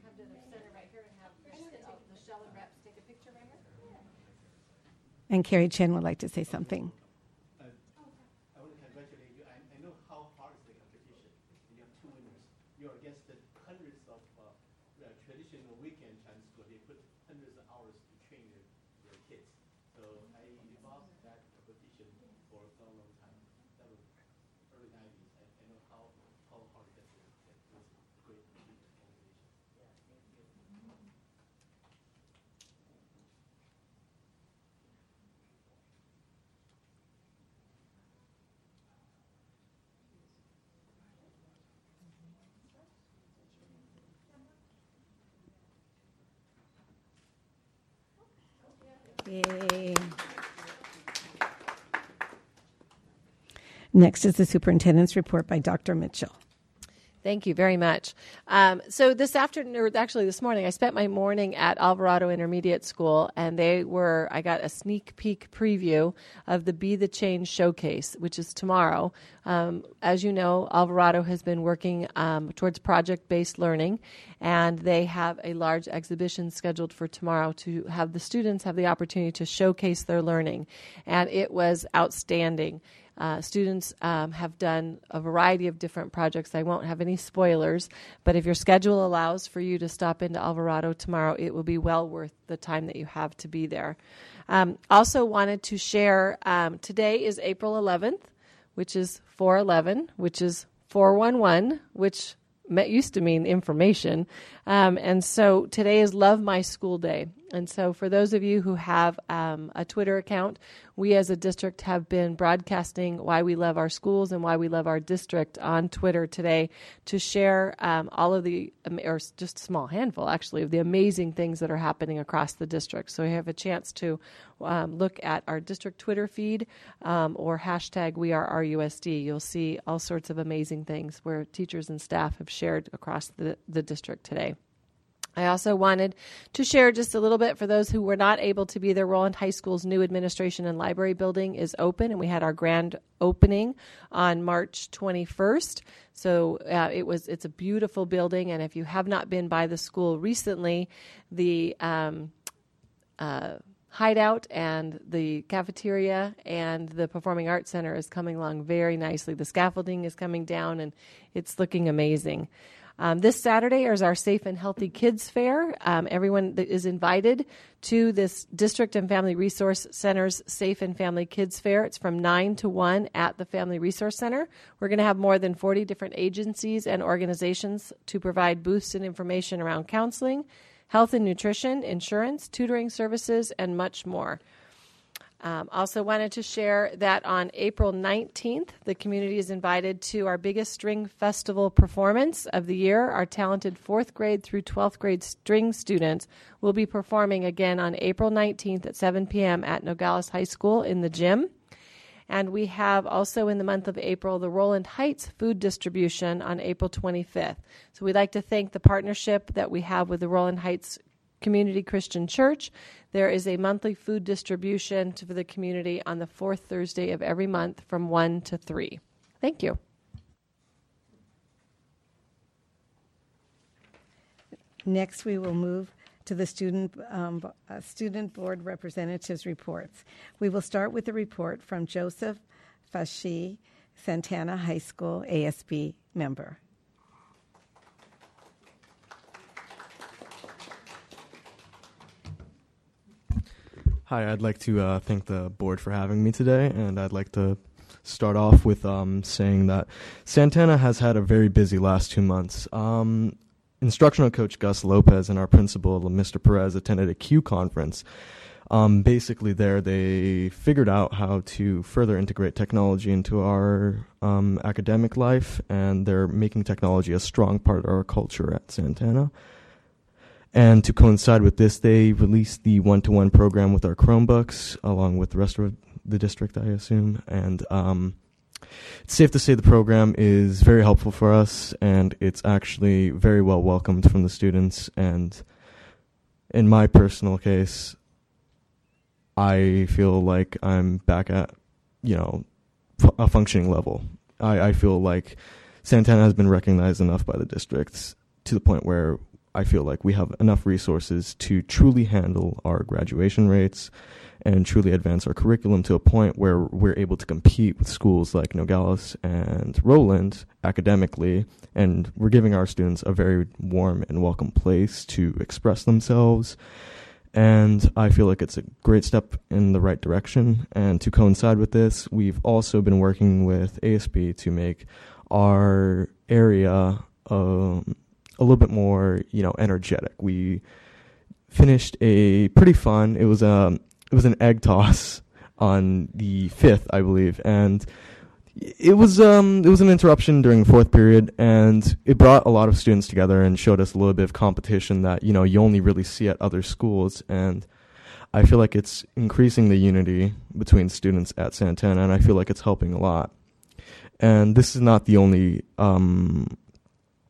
And Carrie Chen would like to say something. Uh, I want to congratulate you. I, I know how hard is the competition. You have two winners. You're against the hundreds of uh, uh, traditional weekend Chinese school. They put hundreds of hours to train their, their kids. So I involved that competition for a long, long time. That was early nineties. I, I know how, how hard that is. That was a great achievement. Yeah, thank you. Yay. Next is the superintendent's report by Doctor Mitchell. Thank you very much. Um, so this afternoon, or actually this morning, I spent my morning at Alvarado Intermediate School, and they were, I got a sneak peek preview of the Be the Change Showcase, which is tomorrow. Um, as you know, Alvarado has been working um, towards project-based learning, and they have a large exhibition scheduled for tomorrow to have the students have the opportunity to showcase their learning, and it was outstanding. Uh, students um, have done a variety of different projects. I won't have any spoilers, but if your schedule allows for you to stop into Alvarado tomorrow, it will be well worth the time that you have to be there. Um, also wanted to share, um, today is April eleventh, which is four eleven, which is four one one, which used to mean information. Um, and so today is Love My School Day. And so for those of you who have um, a Twitter account, we as a district have been broadcasting why we love our schools and why we love our district on Twitter today to share um, all of the, um, or just a small handful actually, of the amazing things that are happening across the district. So you have a chance to um, look at our district Twitter feed um, or hashtag We Are R U S D. You'll see all sorts of amazing things where teachers and staff have shared across the, the district today. I also wanted to share just a little bit for those who were not able to be there. Roland High School's new administration and library building is open, and we had our grand opening on March twenty-first. So uh, it was it's a beautiful building, and if you have not been by the school recently, the um, uh, hideout and the cafeteria and the Performing Arts Center is coming along very nicely. The scaffolding is coming down, and it's looking amazing. Um, this Saturday is our Safe and Healthy Kids Fair. Um, everyone that is invited to this District and Family Resource Center's Safe and Family Kids Fair. It's from nine to one at the Family Resource Center. We're going to have more than forty different agencies and organizations to provide booths and information around counseling, health and nutrition, insurance, tutoring services, and much more. Um, also wanted to share that on April nineteenth, the community is invited to our biggest string festival performance of the year. Our talented fourth grade through twelfth grade string students will be performing again on April nineteenth at seven p.m. at Nogales High School in the gym. And we have also in the month of April the Roland Heights food distribution on April twenty-fifth. So we'd like to thank the partnership that we have with the Roland Heights Community Christian Church. There is a monthly food distribution to, for the community on the fourth Thursday of every month from one to three. Thank you. Next, we will move to the student um, uh, student board representatives' reports. We will start with a report from Joseph Fashi, Santana High School A S B member. Hi, I'd like to uh, thank the board for having me today, and I'd like to start off with um, saying that Santana has had a very busy last two months. Um, instructional coach Gus Lopez and our principal, Mister Perez, attended a Q conference. Um, basically there, they figured out how to further integrate technology into our um, academic life, and they're making technology a strong part of our culture at Santana. And to coincide with this, they released the one-to-one program with our Chromebooks, along with the rest of the district, I assume. And um, it's safe to say the program is very helpful for us, and it's actually very well welcomed from the students. And in my personal case, I feel like I'm back at, you know, f- a functioning level. I, I feel like Santana has been recognized enough by the districts to the point where I feel like we have enough resources to truly handle our graduation rates and truly advance our curriculum to a point where we're able to compete with schools like Nogales and Roland academically, and we're giving our students a very warm and welcome place to express themselves. And I feel like it's a great step in the right direction. And to coincide with this, we've also been working with A S B to make our area um, a little bit more, you know, energetic. We finished a pretty fun, it was a, it was an egg toss on the fifth, I believe, and it was um it was an interruption during the fourth period, and it brought a lot of students together and showed us a little bit of competition that, you know, you only really see at other schools. And I feel like it's increasing the unity between students at Santana, and I feel like it's helping a lot. And this is not the only um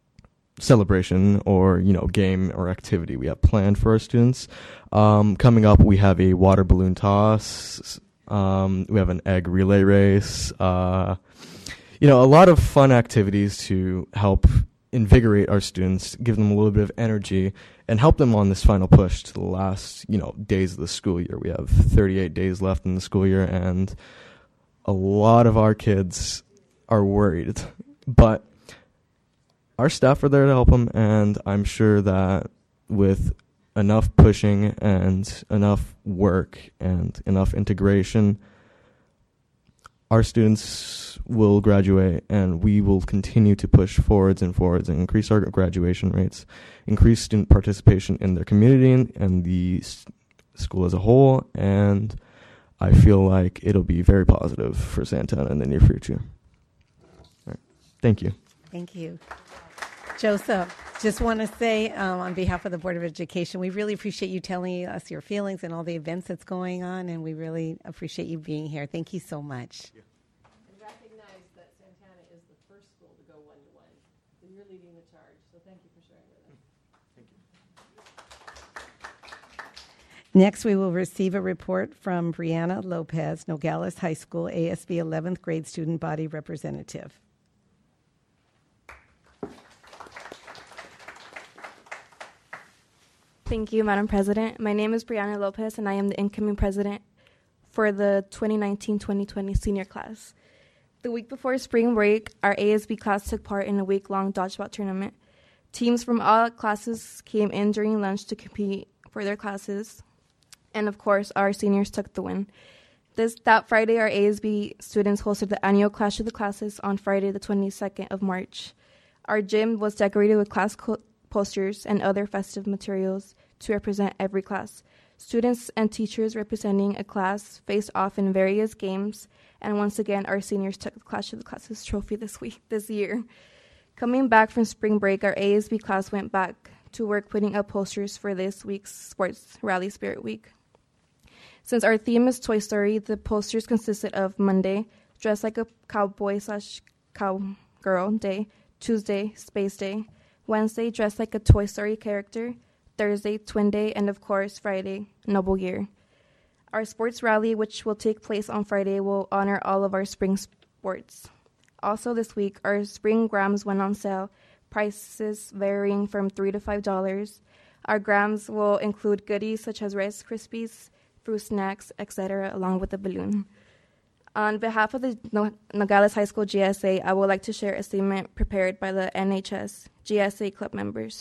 celebration or, you know, game or activity we have planned for our students. Um, coming up, we have a water balloon toss. Um, we have an egg relay race. Uh, you know, a lot of fun activities to help invigorate our students, give them a little bit of energy, and help them on this final push to the last, you know, days of the school year. We have thirty-eight days left in the school year, and a lot of our kids are worried. But our staff are there to help them, and I'm sure that with enough pushing and enough work and enough integration, our students will graduate, and we will continue to push forwards and forwards and increase our graduation rates, increase student participation in their community and, and the s- school as a whole, and I feel like it'll be very positive for Santana in the near future. All right. Thank you. Thank you. Joseph, just want to say um, on behalf of the Board of Education, we really appreciate you telling us your feelings and all the events that's going on, and we really appreciate you being here. Thank you so much. And recognize that Santana is the first school to go one-to-one, so you're leading the charge, so thank you for sharing with us. Next, we will receive a report from Brianna Lopez, Nogales High School A S B eleventh grade student body representative. Thank you, Madam President. My name is Brianna Lopez, and I am the incoming president for the twenty nineteen twenty twenty senior class. The week before spring break, our A S B class took part in a week-long dodgeball tournament. Teams from all classes came in during lunch to compete for their classes, and of course, our seniors took the win. This that Friday, our A S B students hosted the annual Clash of the Classes on Friday, the twenty-second of March. Our gym was decorated with class co- posters and other festive materials to represent every class. Students and teachers representing a class faced off in various games, and once again, our seniors took the Clash of the Classes trophy this week, this year. Coming back from spring break, our A S B class went back to work putting up posters for this week's Sports Rally Spirit Week. Since our theme is Toy Story, the posters consisted of Monday, Dress Like a Cowboy slash Cowgirl Day, Tuesday, Space Day, Wednesday, Dress Like a Toy Story Character, Thursday, Twin Day, and of course, Friday, Noble Year. Our sports rally, which will take place on Friday, will honor all of our spring sports. Also this week, our spring grams went on sale, prices varying from three dollars to five dollars. Our grams will include goodies such as Rice Krispies, fruit snacks, et cetera, along with a balloon. On behalf of the Nogales High School G S A, I would like to share a statement prepared by the N H S G S A club members.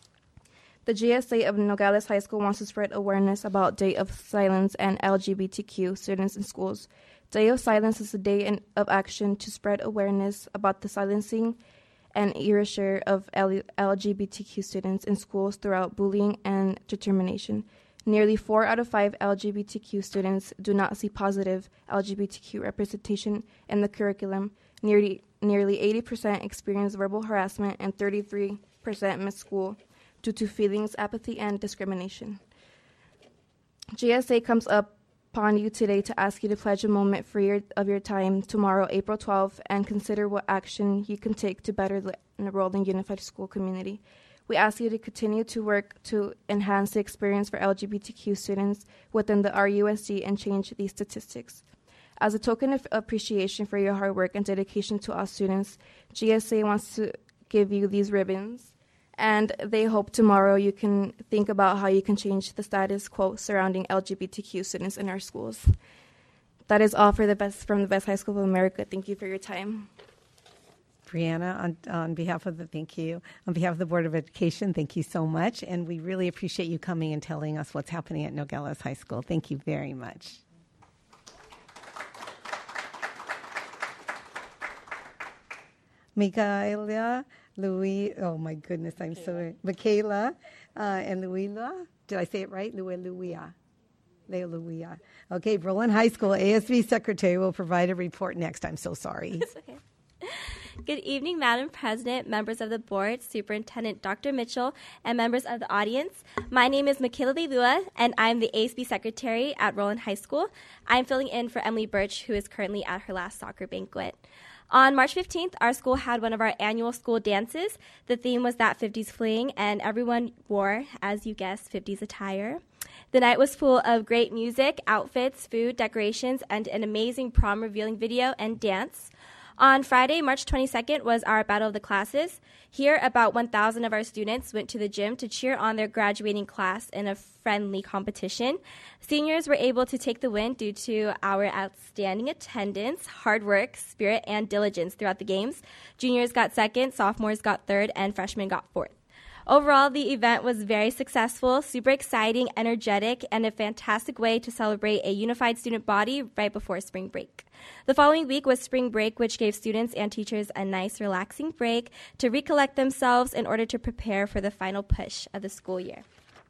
The G S A of Nogales High School wants to spread awareness about Day of Silence and L G B T Q students in schools. Day of Silence is a day in, of action to spread awareness about the silencing and erasure of L- LGBTQ students in schools throughout bullying and discrimination. Nearly four out of five L G B T Q students do not see positive L G B T Q representation in the curriculum. Nearly, nearly eighty percent experience verbal harassment and thirty-three percent miss school due to feelings, apathy, and discrimination. G S A comes upon you today to ask you to pledge a moment for your, of your time tomorrow, April twelfth, and consider what action you can take to better the Rolling Unified School community. We ask you to continue to work to enhance the experience for L G B T Q students within the R U S D and change these statistics. As a token of appreciation for your hard work and dedication to all students, G S A wants to give you these ribbons, and they hope tomorrow you can think about how you can change the status quo surrounding L G B T Q students in our schools. That is all for the best from the Best High School of America. Thank you for your time. Brianna, on, on behalf of the, thank you, on behalf of the Board of Education, thank you so much. And we really appreciate you coming and telling us what's happening at Nogales High School. Thank you very much. Michaela, Louis, oh my goodness, I'm sorry. Michaela uh, and Luila, did I say it right? Luia. Luia. Okay, Roland High School A S B Secretary will provide a report next. I'm so sorry. It's okay. Good evening, Madam President, members of the board, Superintendent Doctor Mitchell, and members of the audience. My name is Michaela Lua, and I'm the A S B Secretary at Roland High School. I'm filling in for Emily Birch, who is currently at her last soccer banquet. On March fifteenth, our school had one of our annual school dances. The theme was that fifties fling, and everyone wore, as you guessed, fifties attire. The night was full of great music, outfits, food, decorations, and an amazing prom revealing video and dance. On Friday, March twenty-second, was our Battle of the Classes. Here, about one thousand of our students went to the gym to cheer on their graduating class in a friendly competition. Seniors were able to take the win due to our outstanding attendance, hard work, spirit, and diligence throughout the games. Juniors got second, sophomores got third, and freshmen got fourth. Overall, the event was very successful, super exciting, energetic, and a fantastic way to celebrate a unified student body right before spring break. The following week was spring break, which gave students and teachers a nice, relaxing break to recollect themselves in order to prepare for the final push of the school year.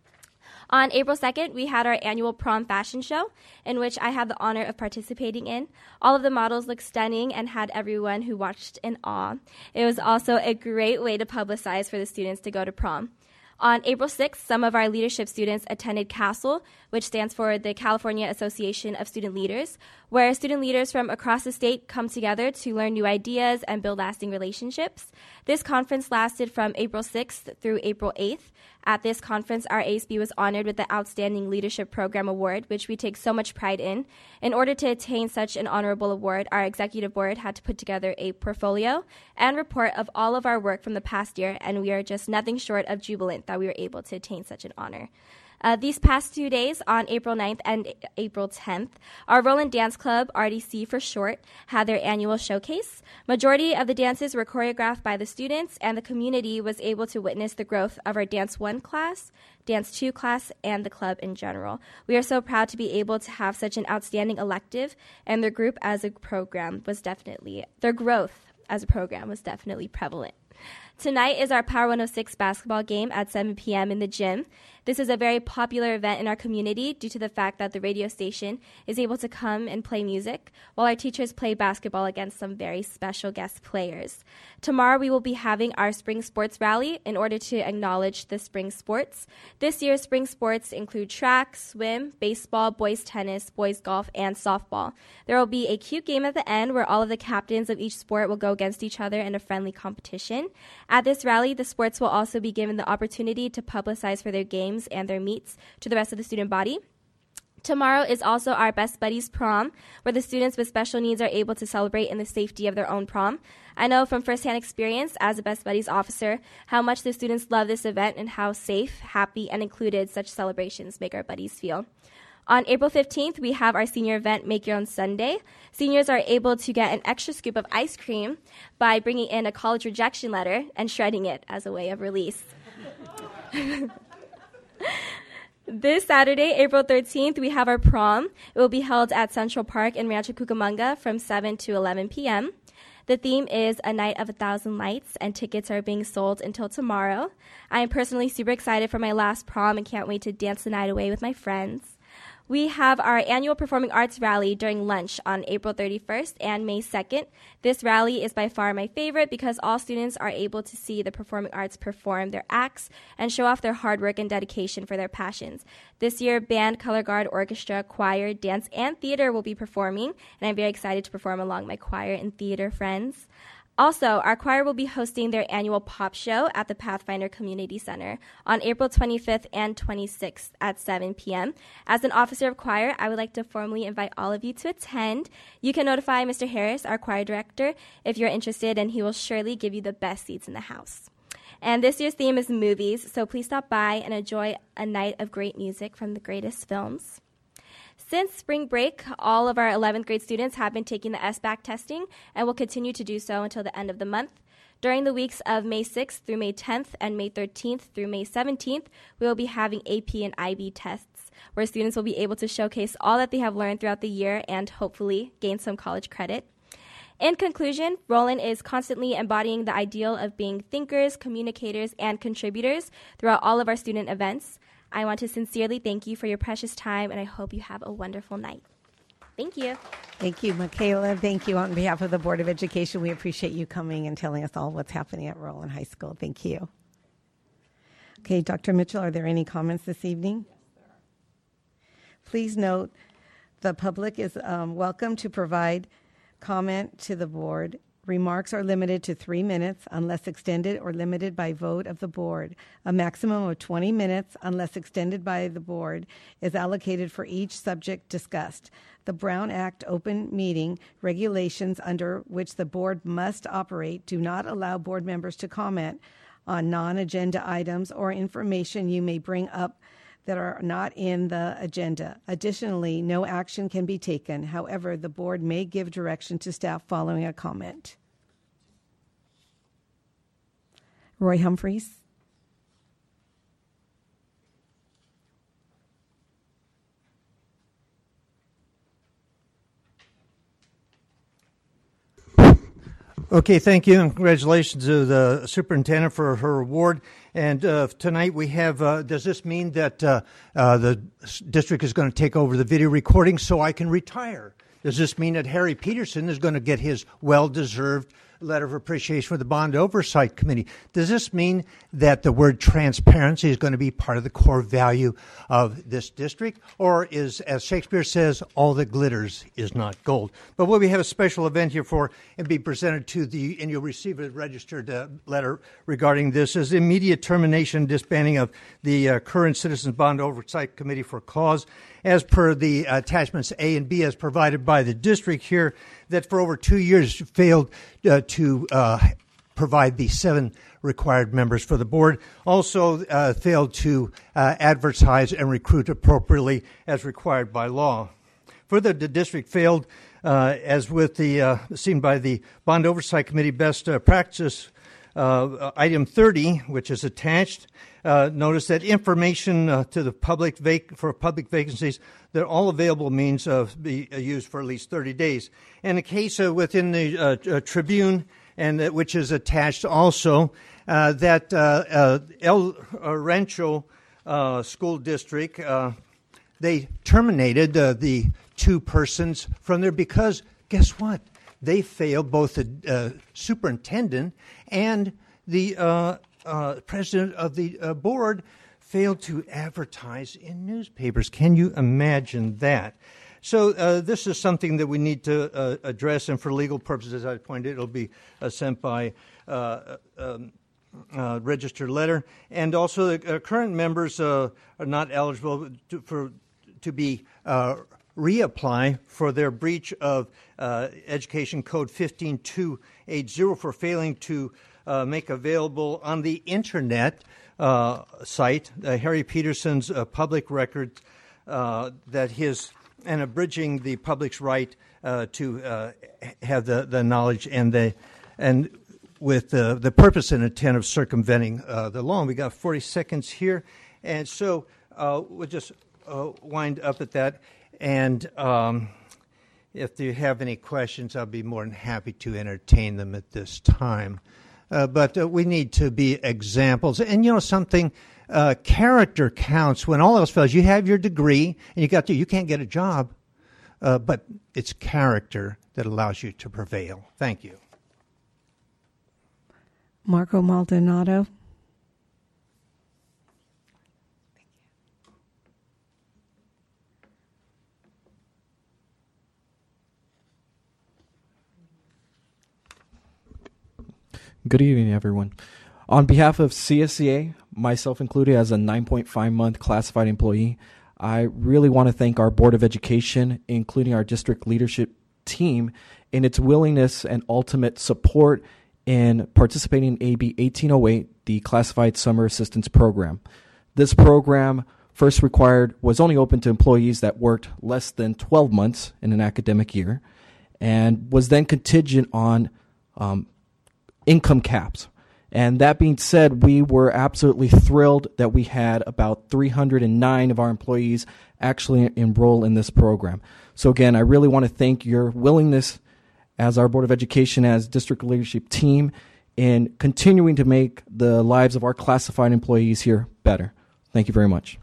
On April second, we had our annual prom fashion show, in which I had the honor of participating in. All of the models looked stunning and had everyone who watched in awe. It was also a great way to publicize for the students to go to prom. On April sixth, some of our leadership students attended CASTLE, which stands for the California Association of Student Leaders, where student leaders from across the state come together to learn new ideas and build lasting relationships. This conference lasted from April sixth through April eighth. At this conference, our A S B was honored with the Outstanding Leadership Program Award, which we take so much pride in. In order to attain such an honorable award, our executive board had to put together a portfolio and report of all of our work from the past year, and we are just nothing short of jubilant that we were able to attain such an honor. Uh, these past two days, on April ninth and April tenth, our Roland Dance Club, R D C for short, had their annual showcase. Majority of the dances were choreographed by the students, and the community was able to witness the growth of our Dance one class, Dance two class, and the club in general. We are so proud to be able to have such an outstanding elective, and their group as a program was definitely, their growth as a program was definitely prevalent. Tonight is our Power one oh six basketball game at seven p.m. in the gym. This is a very popular event in our community due to the fact that the radio station is able to come and play music while our teachers play basketball against some very special guest players. Tomorrow we will be having our spring sports rally in order to acknowledge the spring sports. This year's spring sports include track, swim, baseball, boys tennis, boys golf, and softball. There will be a cute game at the end where all of the captains of each sport will go against each other in a friendly competition. At this rally, the sports will also be given the opportunity to publicize for their games and their meets to the rest of the student body. Tomorrow is also our Best Buddies prom, where the students with special needs are able to celebrate in the safety of their own prom. I know from firsthand experience as a Best Buddies officer how much the students love this event and how safe, happy, and included such celebrations make our buddies feel. On April fifteenth, we have our senior event, Make Your Own Sundae. Seniors are able to get an extra scoop of ice cream by bringing in a college rejection letter and shredding it as a way of release. This Saturday, April thirteenth, we have our prom. It will be held at Central Park in Rancho Cucamonga from seven to eleven p.m. The theme is A Night of a Thousand Lights, and tickets are being sold until tomorrow. I am personally super excited for my last prom and can't wait to dance the night away with my friends. We have our annual Performing Arts Rally during lunch on April thirty-first and May second. This rally is by far my favorite because all students are able to see the performing arts perform their acts and show off their hard work and dedication for their passions. This year, band, color guard, orchestra, choir, dance, and theater will be performing, and I'm very excited to perform along my choir and theater friends. Also, our choir will be hosting their annual pop show at the Pathfinder Community Center on April twenty-fifth and twenty-sixth at seven p.m. As an officer of choir, I would like to formally invite all of you to attend. You can notify Mister Harris, our choir director, if you're interested, and he will surely give you the best seats in the house. And this year's theme is movies, so please stop by and enjoy a night of great music from the greatest films. Since spring break, all of our eleventh grade students have been taking the S B A C testing and will continue to do so until the end of the month. During the weeks of May sixth through May tenth and May thirteenth through May seventeenth, we will be having A P and I B tests, where students will be able to showcase all that they have learned throughout the year and hopefully gain some college credit. In conclusion, Roland is constantly embodying the ideal of being thinkers, communicators, and contributors throughout all of our student events. I want to sincerely thank you for your precious time, and I hope you have a wonderful night. Thank you. Thank you, Michaela. Thank you on behalf of the Board of Education. We appreciate you coming and telling us all what's happening at Roland High School. Thank you. Okay, Doctor Mitchell, are there any comments this evening? Please note the public is um, welcome to provide comment to the board Remarks are limited to three minutes unless extended or limited by vote of the board. A maximum of twenty minutes unless extended by the board is allocated for each subject discussed. The Brown Act open meeting regulations under which the board must operate do not allow board members to comment on non-agenda items or information you may bring up that are not in the agenda. Additionally, no action can be taken. However, the board may give direction to staff following a comment. Roy Humphreys. Okay, thank you, and congratulations to the superintendent for her award. And uh, tonight we have, uh, does this mean that uh, uh, the district is going to take over the video recording so I can retire? Does this mean that Harry Peterson is going to get his well-deserved letter of appreciation for the Bond Oversight Committee? Does this mean that the word transparency is going to be part of the core value of this district? Or is, as Shakespeare says, all that glitters is not gold? But what we have a special event here for and be presented to the, and you'll receive a registered uh, letter regarding this, is immediate termination, disbanding of the uh, current Citizens Bond Oversight Committee for cause, as per the attachments A and B as provided by the district here, that for over two years failed uh, to uh, provide the seven required members for the board. Also uh, failed to uh, advertise and recruit appropriately as required by law. Further, the district failed, uh, as with the uh, seen by the Bond Oversight Committee best uh, practice uh, item thirty, which is attached. Uh, notice that information uh, to the public vac- for public vacancies, they're all available means of be uh, used for at least thirty days. And a case uh, within the uh, uh, Tribune, and uh, which is attached also, uh, that uh, uh, El Rancho uh, School District, uh, they terminated uh, the two persons from there because, guess what? They failed, both the uh, superintendent and the uh, Uh, president of the uh, board failed to advertise in newspapers. Can you imagine that? So uh, this is something that we need to uh, address, and for legal purposes, as I pointed, it'll be uh, sent by uh, um, uh, registered letter. And also, the uh, current members uh, are not eligible to, for to be uh, reapply for their breach of uh, Education Code fifteen two eighty for failing to Uh, make available on the internet uh, site, uh, Harry Peterson's uh, public record, uh, that his, and abridging the public's right uh, to uh, have the, the knowledge and the, and with the, the purpose and intent of circumventing uh, the law. And we got forty seconds here, and so uh, we'll just uh, wind up at that. And um, if you have any questions, I'll be more than happy to entertain them at this time. Uh, but uh, we need to be examples. And, you know, something, uh, character counts. When all else fails, you have your degree, and you got to, you can't get a job, uh, but it's character that allows you to prevail. Thank you. Marco Maldonado. Good evening, everyone. On behalf of C S C A, myself included as a nine point five month classified employee, I really want to thank our Board of Education, including our district leadership team, in its willingness and ultimate support in participating in A B eighteen oh eight, the Classified Summer Assistance Program. This program first required was only open to employees that worked less than twelve months in an academic year, and was then contingent on um, income caps. And that being said, we were absolutely thrilled that we had about three hundred nine of our employees actually enroll in this program. So again, I really want to thank your willingness as our Board of Education, as district leadership team, in continuing to make the lives of our classified employees here better. Thank you very much.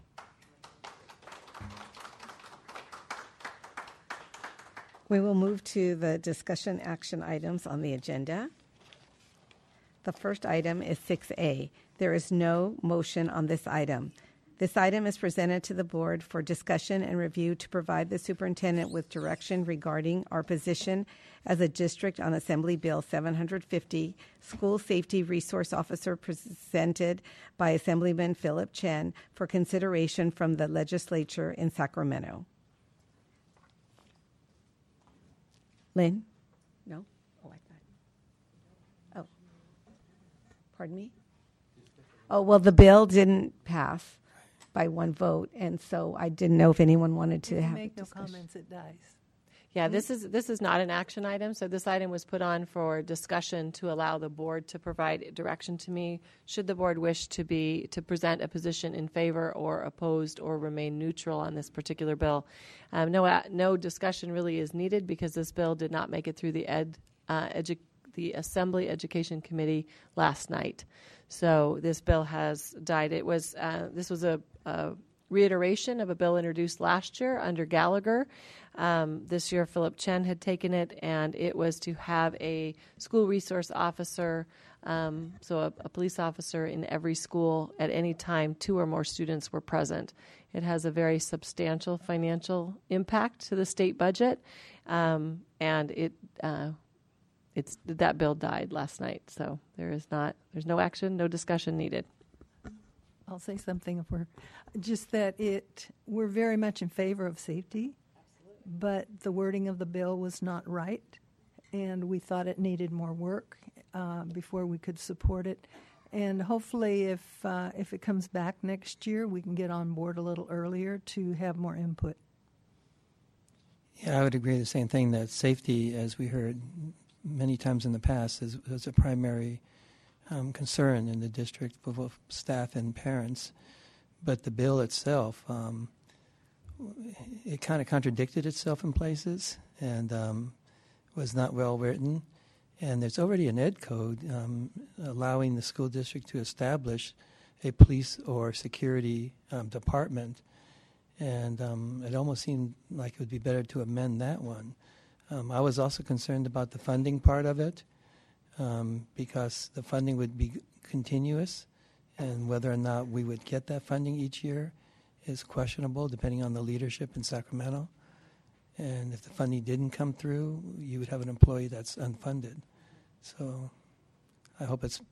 We will move to the discussion action items on the agenda. The first item is six A. There is no motion on this item. This item is presented to the board for discussion and review to provide the superintendent with direction regarding our position as a district on Assembly Bill seven hundred fifty, School Safety Resource Officer, presented by Assemblyman Philip Chen for consideration from the legislature in Sacramento. Lynn? No? Oh, I thought. Oh. Pardon me? Oh, well, the bill didn't pass by one vote, and so I didn't know if anyone wanted to have make a no discussion. comments, it dies. Yeah, this is this is not an action item. So this item was put on for discussion to allow the board to provide direction to me should the board wish to be to present a position in favor or opposed or remain neutral on this particular bill. Um, no, uh, no discussion really is needed because this bill did not make it through the ed uh, edu- the Assembly Education Committee last night. So this bill has died. It was uh, this was a, a reiteration of a bill introduced last year under Gallagher. Um, this year, Philip Chen had taken it, and it was to have a school resource officer, um, so a, a police officer in every school at any time two or more students were present. It has a very substantial financial impact to the state budget, um, and it. Uh, It's that bill died last night, so there is not there's no action, no discussion needed. I'll say something if we're just that it we're very much in favor of safety, but the wording of the bill was not right, and we thought it needed more work uh, before we could support it. And hopefully, if uh, if it comes back next year, we can get on board a little earlier to have more input. Yeah, I would agree the same thing, that safety, as we heard many times in the past, is, is a primary um, concern in the district for both staff and parents. But the bill itself, um, it kind of contradicted itself in places and um, was not well written. And there's already an ed code um, allowing the school district to establish a police or security um, department. And um, it almost seemed like it would be better to amend that one. Um, I was also concerned about the funding part of it um, because the funding would be continuous, and whether or not we would get that funding each year is questionable depending on the leadership in Sacramento. And if the funding didn't come through, you would have an employee that's unfunded. So I hope it's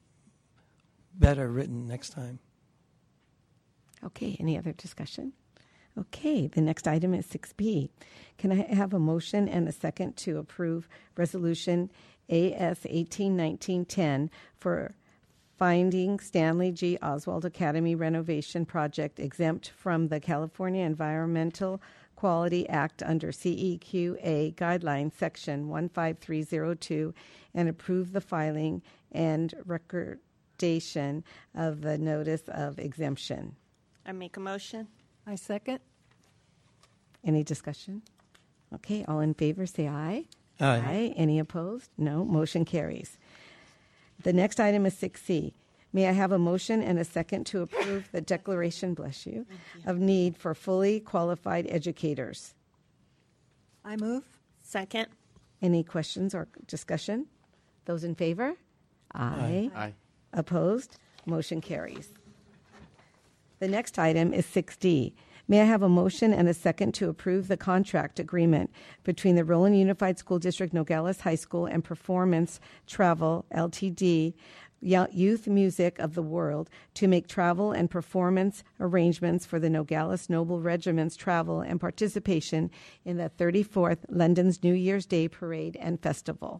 better written next time. Okay, any other discussion? Okay, the next item is six B. Can I have a motion and a second to approve Resolution A S eighteen nineteen ten for finding Stanley G. Oswald Academy renovation project exempt from the California Environmental Quality Act under C E Q A guidelines section one five three zero two and approve the filing and recordation of the notice of exemption? I make a motion. I second. Any discussion? Okay, all in favor say aye. Aye. Aye. Any opposed? No. Motion carries. The next item is six C. May I have a motion and a second to approve the declaration, bless you, you, of need for fully qualified educators? I move. Second. Any questions or discussion? Those in favor? Aye. Aye. Opposed? Motion carries. The next item is six D. May I have a motion and a second to approve the contract agreement between the Roland Unified School District Nogales High School and Performance Travel, L T D, Youth Music of the World, to make travel and performance arrangements for the Nogales Noble Regiment's travel and participation in the thirty-fourth London's New Year's Day Parade and Festival.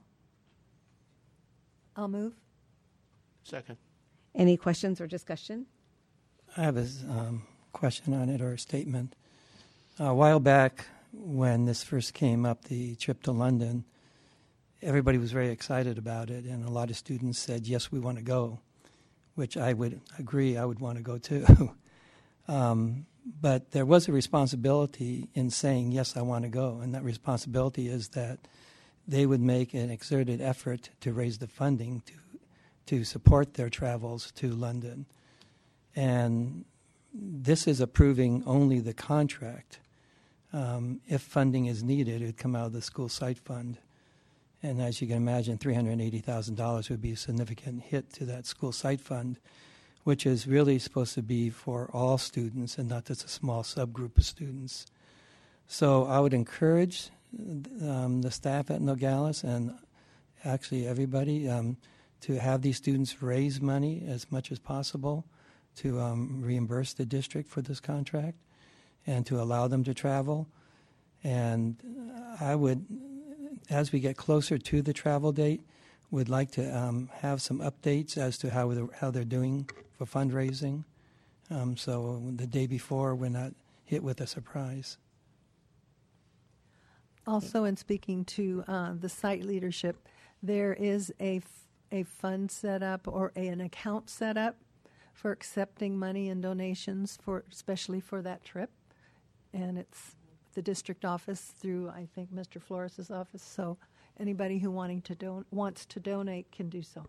I'll move. Second. Any questions or discussion? I have a um, question on it or a statement. A while back, when this first came up, the trip to London, everybody was very excited about it, and a lot of students said, yes, we want to go, which I would agree, I would want to go too. um, but there was a responsibility in saying, yes, I want to go, and that responsibility is that they would make an exerted effort to raise the funding to to support their travels to London. And this is approving only the contract. Um, if funding is needed, it would come out of the school site fund. And as you can imagine, three hundred eighty thousand dollars would be a significant hit to that school site fund, which is really supposed to be for all students and not just a small subgroup of students. So I would encourage um, the staff at Nogales and actually everybody um, to have these students raise money as much as possible to um, reimburse the district for this contract and to allow them to travel. And I would, as we get closer to the travel date, would like to um, have some updates as to how they're, how they're doing for fundraising. Um, so the day before, we're not hit with a surprise. Also, in speaking to uh, the site leadership, there is a, f- a fund set up or a, an account set up for accepting money and donations, for especially for that trip. And it's the district office through, I think, Mister Flores' office. So anybody who wanting to don- wants to donate can do so.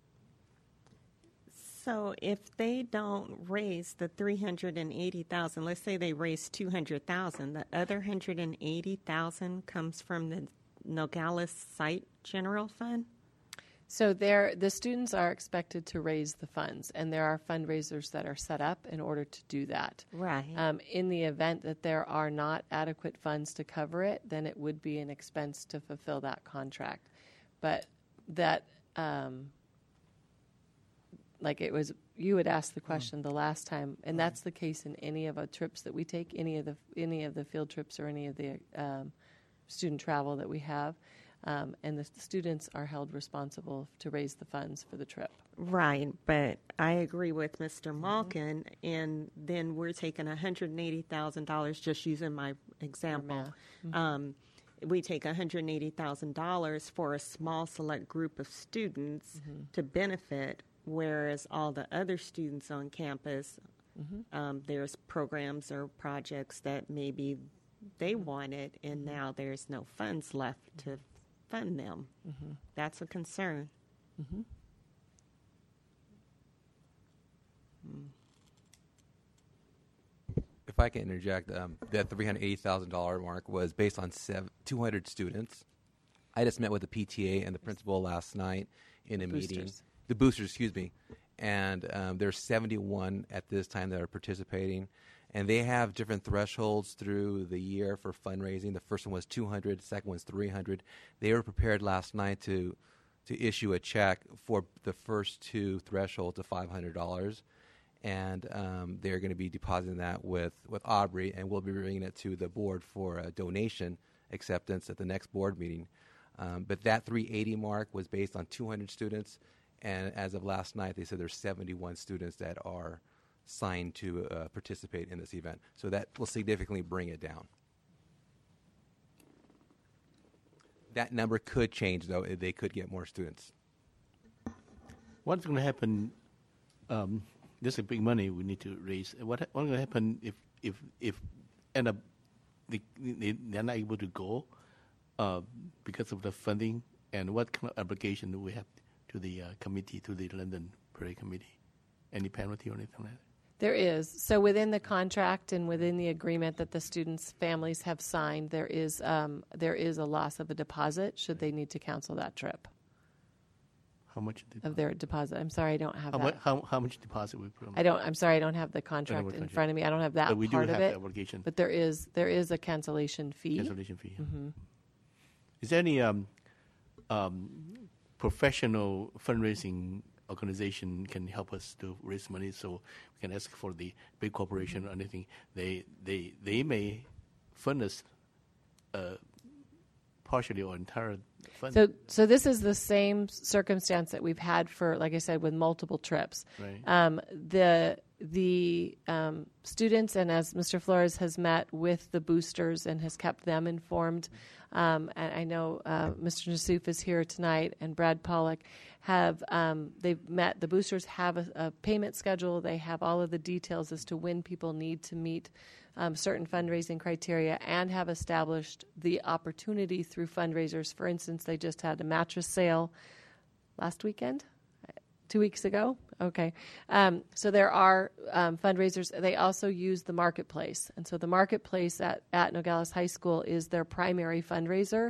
So if they don't raise the three hundred eighty thousand, let's say they raise two hundred thousand, the other one hundred eighty thousand comes from the Nogales Site General Fund? So there, the students are expected to raise the funds, and there are fundraisers that are set up in order to do that. Right. Um, in the event that there are not adequate funds to cover it, then it would be an expense to fulfill that contract. But that, um, like it was, you had asked the question the last time, and that's the case in any of the trips that we take, any of the any of the field trips or any of the um, student travel that we have. Um, and the students are held responsible to raise the funds for the trip. Right, but I agree with Mister Malkin, and then we're taking one hundred eighty thousand dollars, just using my example. Mm-hmm. Um, we take one hundred eighty thousand dollars for a small select group of students Mm-hmm. to benefit, whereas all the other students on campus, Mm-hmm. um, there's programs or projects that maybe they wanted, and now there's no funds left to fund them. Mm-hmm. That's a concern. Mm-hmm. If I can interject, um, that three hundred eighty thousand dollars mark was based on seven, two hundred students. I just met with the P T A and the principal last night in a Boosters. meeting. The boosters, excuse me. And um, there's seventy-one at this time that are participating. And they have different thresholds through the year for fundraising. The first one was two hundred, the second one's three hundred. They were prepared last night to to issue a check for the first two thresholds of five hundred dollars. And um, they're going to be depositing that with, with Aubrey, and we'll be bringing it to the board for a donation acceptance at the next board meeting. Um, but that three hundred eighty mark was based on two hundred students, and as of last night, they said there's seventy-one students that are signed to uh, participate in this event. So that will significantly bring it down. That number could change, though. They could get more students. What's going to happen? Um, this is big money we need to raise. What what's going to happen if if if end up they, they they're not able to go uh, because of the funding? And what kind of obligation do we have to the uh, committee, to the London Parade Committee? Any penalty or anything like that? There is. So within the contract and within the agreement that the students' families have signed, there is um, there is a loss of a deposit should they need to cancel that trip. How much of their deposit? I'm sorry, I don't have how that. Much, how, how much deposit we put on? I don't. I'm sorry, I don't have the contract in contract. front of me. I don't have that But we do part have of it. the obligation. But there is there is a cancellation fee. Cancellation fee. Yeah. Mm-hmm. Is there any um, um, professional fundraising organization can help us to raise money, so we can ask for the big corporation or anything? They they they may fund us uh, partially or entire fund. So so this is the same circumstance that we've had for, like I said, with multiple trips. Right. Um, the the um, students, and as Mister Flores has met with the boosters and has kept them informed, um, and I know uh, Mister Nassif is here tonight, and Brad Pollock have um, they've met. The boosters have a, a payment schedule. They have all of the details as to when people need to meet um, certain fundraising criteria, and have established the opportunity through fundraisers. For instance, they just had a mattress sale last weekend. Two weeks ago? Okay. Um, so there are um, fundraisers. They also use the marketplace. And so the marketplace at, at Nogales High School is their primary fundraiser.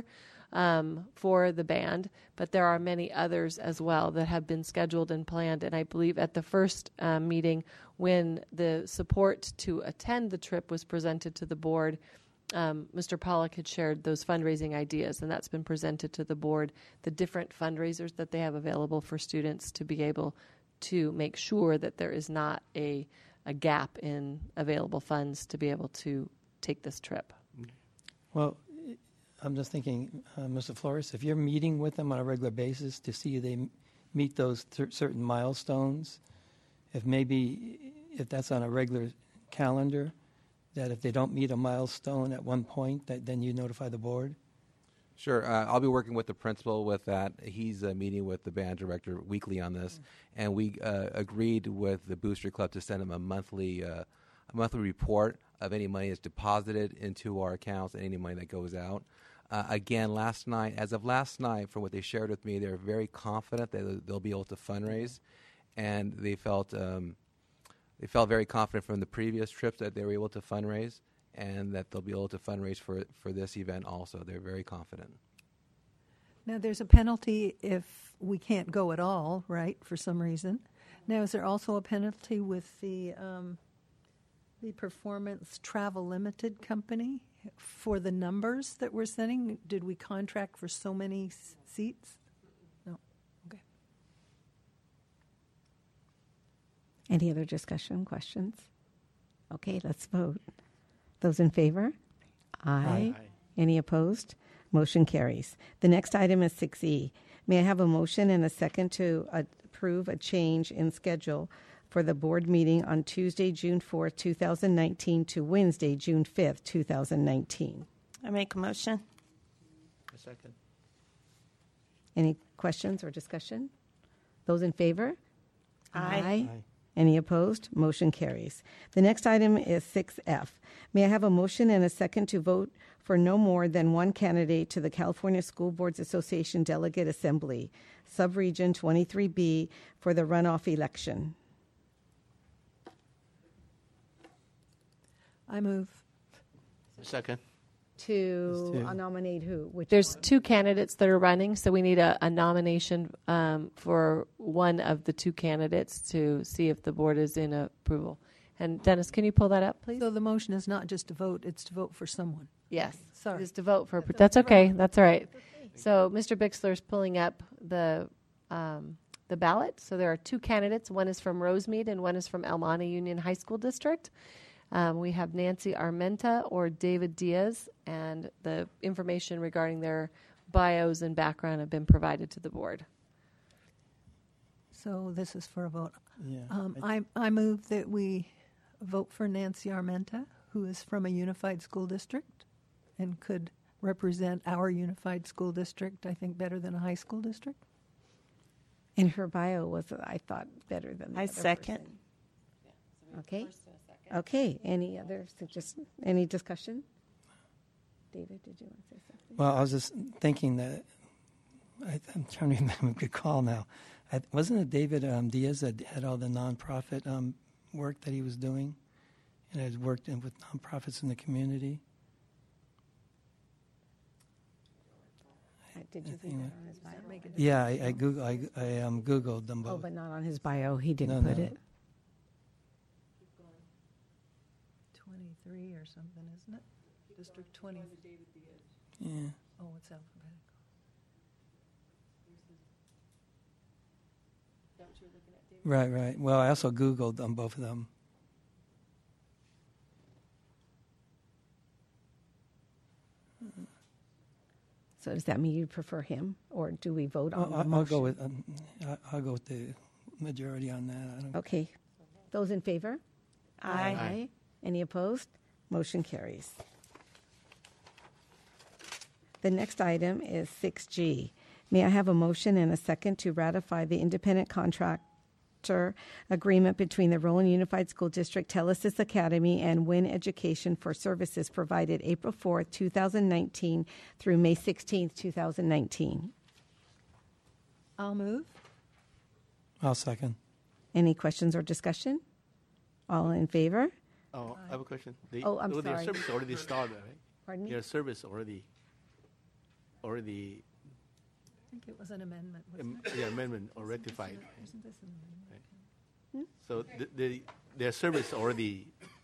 um, for the band, but there are many others as well that have been scheduled and planned. And I believe at the first uh, meeting, when the support to attend the trip was presented to the board, um, Mister Pollock had shared those fundraising ideas, and that's been presented to the board, the different fundraisers that they have available for students to be able to make sure that there is not a, a gap in available funds to be able to take this trip. Well, I'm just thinking, uh, Mister Flores, if you're meeting with them on a regular basis to see they m- meet those th- certain milestones, if maybe if that's on a regular calendar, that if they don't meet a milestone at one point, that then you notify the board? Sure. Uh, I'll be working with the principal with that. He's uh, meeting with the band director weekly on this, mm-hmm. and we uh, agreed with the Booster Club to send him a monthly uh, a monthly report of any money that's deposited into our accounts and any money that goes out. Uh, again, last night, as of last night, from what they shared with me, they're very confident that they'll be able to fundraise, and they felt um, they felt very confident from the previous trips that they were able to fundraise, and that they'll be able to fundraise for for this event also. They're very confident. Now, there's a penalty if we can't go at all, right, for some reason. Now, is there also a penalty with the um, the Performance Travel Limited company for the numbers that we're sending? Did we contract for so many s- seats? No. Okay. Any other discussion, questions? Okay, let's vote. Those in favor? Aye. Aye. Any opposed? Motion carries. The next item is six E. May I have a motion and a second to approve a change in schedule for the board meeting on Tuesday, June fourth, two thousand nineteen to Wednesday, June fifth, two thousand nineteen? I make a motion. A second. Any questions or discussion? Those in favor? Aye. Aye. Any opposed? Motion carries. The next item is six F. May I have a motion and a second to vote for no more than one candidate to the California School Boards Association Delegate Assembly, Subregion twenty-three B, for the runoff election? I move. Second. To There's two. nominate who? Which There's one? two candidates that are running, so we need a, a nomination um, for one of the two candidates to see if the board is in approval. And Dennis, can you pull that up, please? So the motion is not just to vote, it's to vote for someone. Yes. Sorry. Is to vote for. That's okay. That's all right. So Mister Bixler is pulling up the um, the ballot. So there are two candidates. One is from Rosemead and one is from El Monte Union High School District. Um, we have Nancy Armenta or David Diaz, and the information regarding their bios and background have been provided to the board. So this is for a vote. Yeah. Um, I, I move that we vote for Nancy Armenta, who is from a unified school district and could represent our unified school district, I think, better than a high school district. And her bio was, I thought, better than the I other second. person. Okay. Okay. Any other, just any discussion? David, did you want to say something? Well, I was just thinking that I, I'm trying to remember a good call now. I, wasn't it David um, Diaz that had all the nonprofit um, work that he was doing, and had worked in, with nonprofits in the community? Uh, Did you read that on his bio? Yeah, I, I Google I, I um, googled them both. Oh, but not on his bio. He didn't No, put no. it. twenty-three or something, isn't it? District twenty. Yeah. Oh, it's alphabetical. Right, right. Well, I also googled them, both of them. So does that mean you prefer him, or do we vote on I'll, the I'll motion? go with um, I- I'll go with the majority on that. I don't, Okay. Those in favor? Aye. Aye. Any opposed? Motion carries. The next item is six G. May I have a motion and a second to ratify the independent contractor agreement between the Roland Unified School District Telesis Academy and Win Education for services provided April fourth, two thousand nineteen through May sixteenth, two thousand nineteen? I'll move. I'll second. Any questions or discussion? All in favor? Oh, I have a question. They, Oh, I'm Their sorry. service already started, right? Pardon me? Their service already already, I think it was an amendment. am- wasn't it? yeah, amendment or rectified. Isn't this an amendment? Right. So the, the, their service already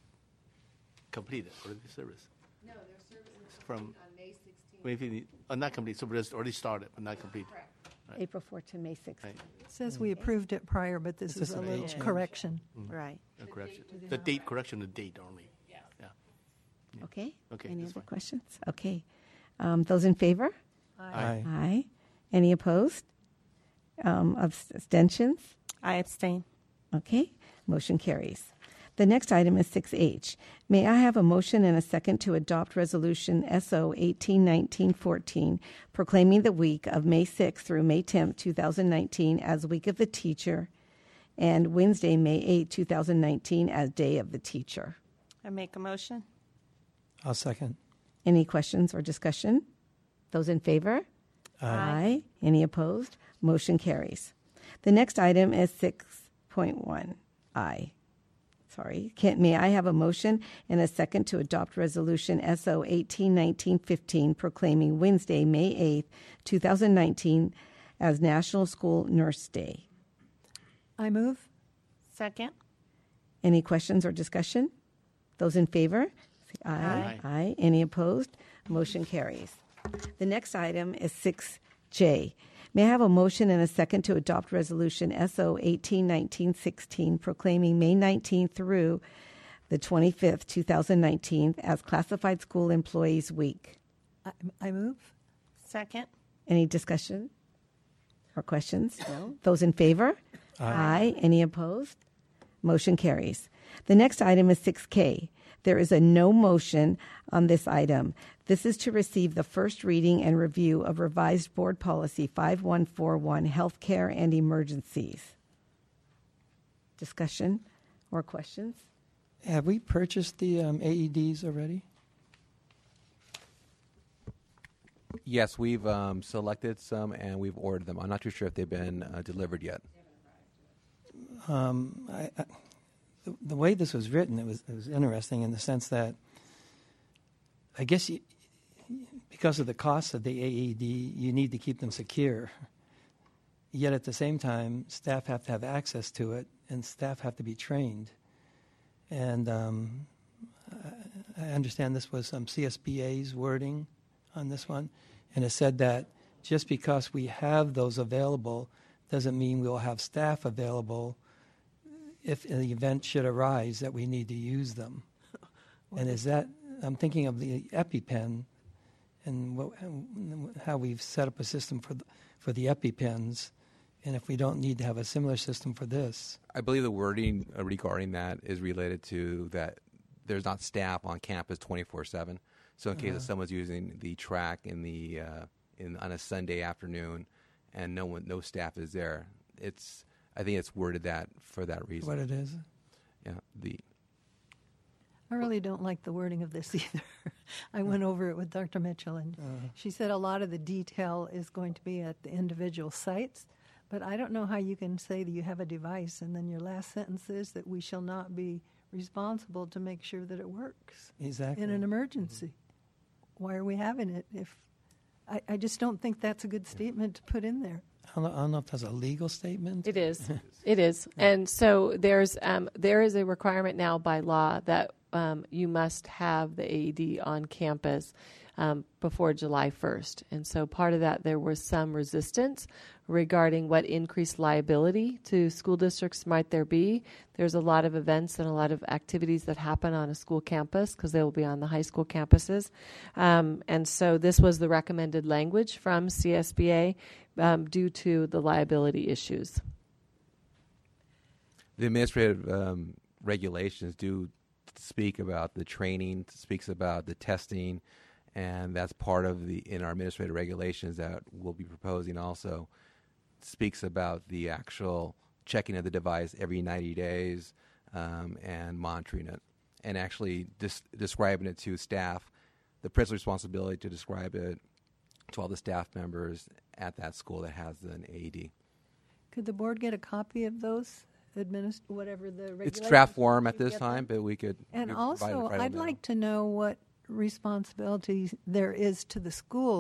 completed, already service. No, their service is From on May sixteenth. Maybe, uh, not complete, so it's already started, but not complete. Right. April fourth to May sixteenth. Right. It says we approved it prior, but this It's is just a an little age change. correction. Mm. Right. A correction. The date, correction, the date only. Yeah. Yeah. Okay. Okay, Any that's other fine. questions? Okay. Um, those in favor? Aye. Aye. Any opposed? Um, abstentions? I abstain. Okay. Motion carries. The next item is six H. May I have a motion and a second to adopt Resolution S O eighteen nineteen fourteen, proclaiming the week of May sixth through May tenth, two thousand nineteen as Week of the Teacher, and Wednesday, May eighth, two thousand nineteen as Day of the Teacher. I make a motion. I'll second. Any questions or discussion? Those in favor? Aye. Aye. Any opposed? Motion carries. The next item is six point one. Aye. Sorry. Can, may I have a motion and a second to adopt Resolution S O eighteen nineteen fifteen, proclaiming Wednesday, May eighth, two thousand nineteen as National School Nurse Day? I move. Second. Any questions or discussion? Those in favor? Say aye. Aye. Aye. Any opposed? Motion carries. The next item is six J. May I have a motion and a second to adopt Resolution S O eighteen nineteen sixteen, proclaiming May nineteenth through the twenty-fifth, two thousand nineteen as Classified School Employees Week? I, I move. Second. Any discussion or questions? No. Those in favor? Aye. Any opposed? Motion carries. The next item is six K. There is a no motion on this item. This is to receive the first reading and review of revised Board Policy five one four one, Healthcare and Emergencies. Discussion or questions? Have we purchased the um, A E Ds already? Yes, we've um, selected some and we've ordered them. I'm not too sure if they've been uh, delivered yet. Um, I, I, the, the way this was written, it was it was interesting in the sense that I guess you, because of the cost of the A E D, you need to keep them secure. Yet at the same time, staff have to have access to it, and staff have to be trained. And um, I, I understand this was some C S B A's wording on this one, and it said that just because we have those available doesn't mean we'll have staff available if an event should arise that we need to use them. And is that, I'm thinking of the EpiPen and what, how we've set up a system for the, for the EpiPens, and if we don't need to have a similar system for this. I believe the wording uh, regarding that is related to that there's not staff on campus twenty-four seven. So in case Uh-huh. if someone's using the track in the uh, in on a Sunday afternoon and no one no staff is there, it's I think it's worded that for that reason. What it is? Yeah, the I really don't like the wording of this either. I went over it with Doctor Mitchell, and Uh-huh. she said a lot of the detail is going to be at the individual sites. But I don't know how you can say that you have a device, and then your last sentence is that we shall not be responsible to make sure that it works Exactly. in an emergency. Why are we having it? If I, I just don't think that's a good statement to put in there. I don't, know, I don't know if that's a legal statement. It is. It is. And so there's um, there is a requirement now by law that um, you must have the A E D on campus um, before July first. And so part of that, there was some resistance regarding what increased liability to school districts might there be. There's a lot of events and a lot of activities that happen on a school campus because they will be on the high school campuses. Um, and so this was the recommended language from C S B A um, due to the liability issues. the administrative um, regulations do speak about the training, speaks about the testing, and that's part of the in our administrative regulations that we'll be proposing also speaks about the actual checking of the device every ninety days um, and monitoring it, and actually dis- describing it to staff, the principal's responsibility to describe it to all the staff members at that school that has an A E D. Could the board get a copy of those, administ- whatever the regulations? It's draft form at Could we this get time, them? but we could. And we provide it also, right I'd now. like to know what responsibilities there is to the school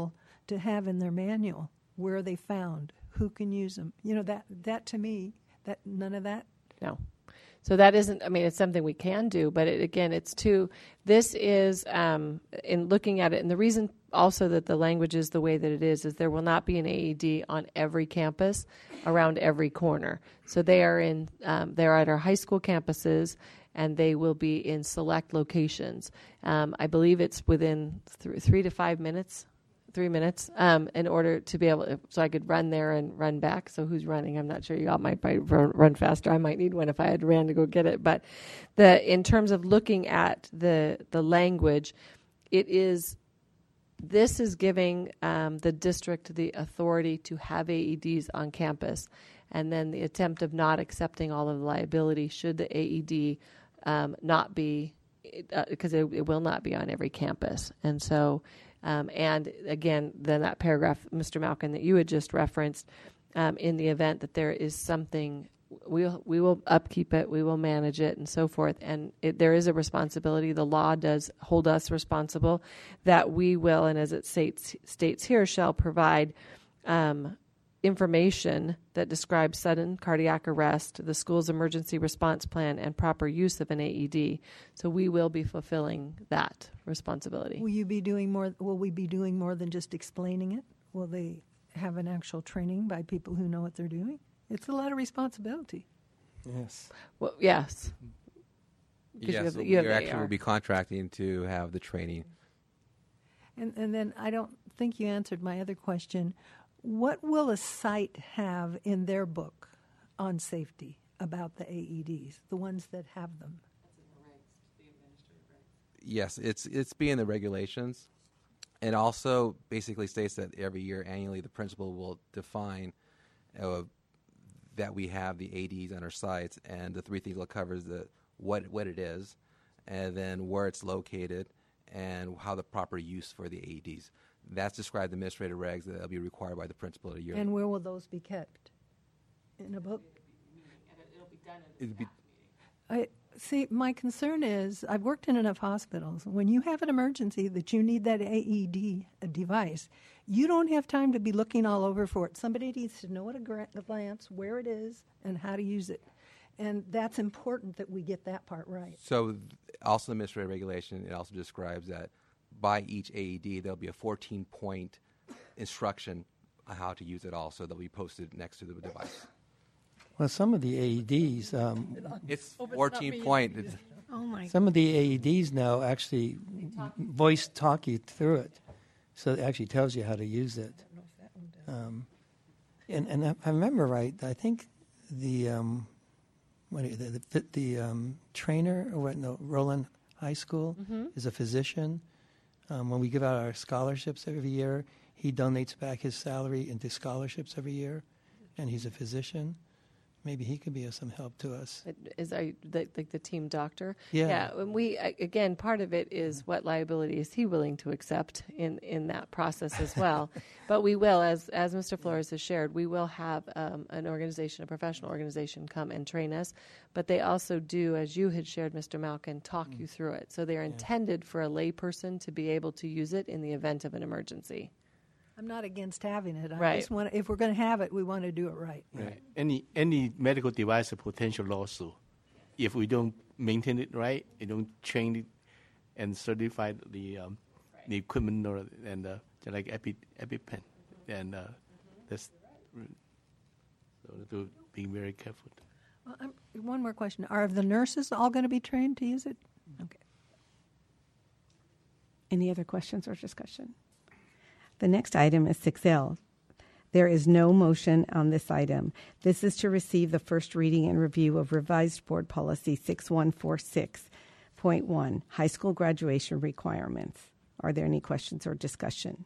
to have in their manual where are they found, who can use them. You know, that, that to me, that none of that. No. So that isn't, I mean, it's something we can do, but it, again, it's too, this is, um, in looking at it, and the reason also that the language is the way that it is, is there will not be an A E D on every campus around every corner. So they are in, um, they're at our high school campuses, and they will be in select locations. Um, I believe it's within th- three to five minutes three minutes um, in order to be able to, so I could run there and run back. So who's running? I'm not sure. You all might run, run faster. I might need one if I had ran to go get it. But the in terms of looking at the the language, it is, this is giving um, the district the authority to have A E Ds on campus. And then the attempt of not accepting all of the liability should the A E D um, not be, because uh, it, it will not be on every campus. And so Um, and again, then that paragraph, Mister Malkin, that you had just referenced, um, in the event that there is something, we'll, we will upkeep it, we will manage it, and so forth. And it, there is a responsibility. The law does hold us responsible that we will, and as it states, states here, shall provide um, information that describes sudden cardiac arrest, the school's emergency response plan, and proper use of an A E D. So we will be fulfilling that responsibility. Will you be doing more? Will we be doing more than just explaining it? Will they have an actual training by people who know what they're doing? It's a lot of responsibility. Yes. Well, yes. Yes, so we actually will be contracting to have the training. And, and then I don't think you answered my other question. What will a site have in their book on safety about the A E Ds, the ones that have them? Yes, it's it's being the regulations. It also basically states that every year, annually, the principal will define uh, that we have the A E Ds on our sites, and the three things will cover is the what what it is, and then where it's located, and how the proper use for the A E Ds. That's described in the administrative regs that will be required by the principal of the year. And where will those be kept? In a book? It'll be done in the I see. My concern is I've worked in enough hospitals. When you have an emergency that you need that A E D device, you don't have time to be looking all over for it. Somebody needs to know at a glance where it is and how to use it, and that's important that we get that part right. So, also in the administrative regulation, it also describes that by each A E D there'll be a fourteen-point instruction on how to use it. Also, that'll be posted next to the device. Well, some of the A E Ds, um, it's fourteen point. Oh my! Some of the A E Ds now actually voice talk you through it, so it actually tells you how to use it. Um, and and if I remember right, I think the um, what the the, the um, trainer or what? No, Roland High School mm-hmm. is a physician. Um, when we give out our scholarships every year, he donates back his salary into scholarships every year, and he's a physician. Maybe he could be of some help to us. Is are you, the, like the team doctor? Yeah. Yeah. And we again, part of it is what liability is he willing to accept in, in that process as well. But we will, as as Mister Flores has shared, we will have um, an organization, a professional organization, come and train us. But they also do, as you had shared, Mister Malkin, talk mm. you through it. So they are yeah. intended for a layperson to be able to use it in the event of an emergency. I'm not against having it. I right. just want if we're going to have it, we want to do it right. Right. Any any medical device a potential lawsuit. If we don't maintain it right, you don't train it and certify the um, right. the equipment or and uh, like Epi EpiPen, and uh, mm-hmm. that's so to be very careful. Well, I'm, one more question: are the nurses all going to be trained to use it? Okay. Any other questions or discussion? The next item is six L. There is no motion on this item. This is to receive the first reading and review of revised board policy six one four six point one, high school graduation requirements. Are there any questions or discussion?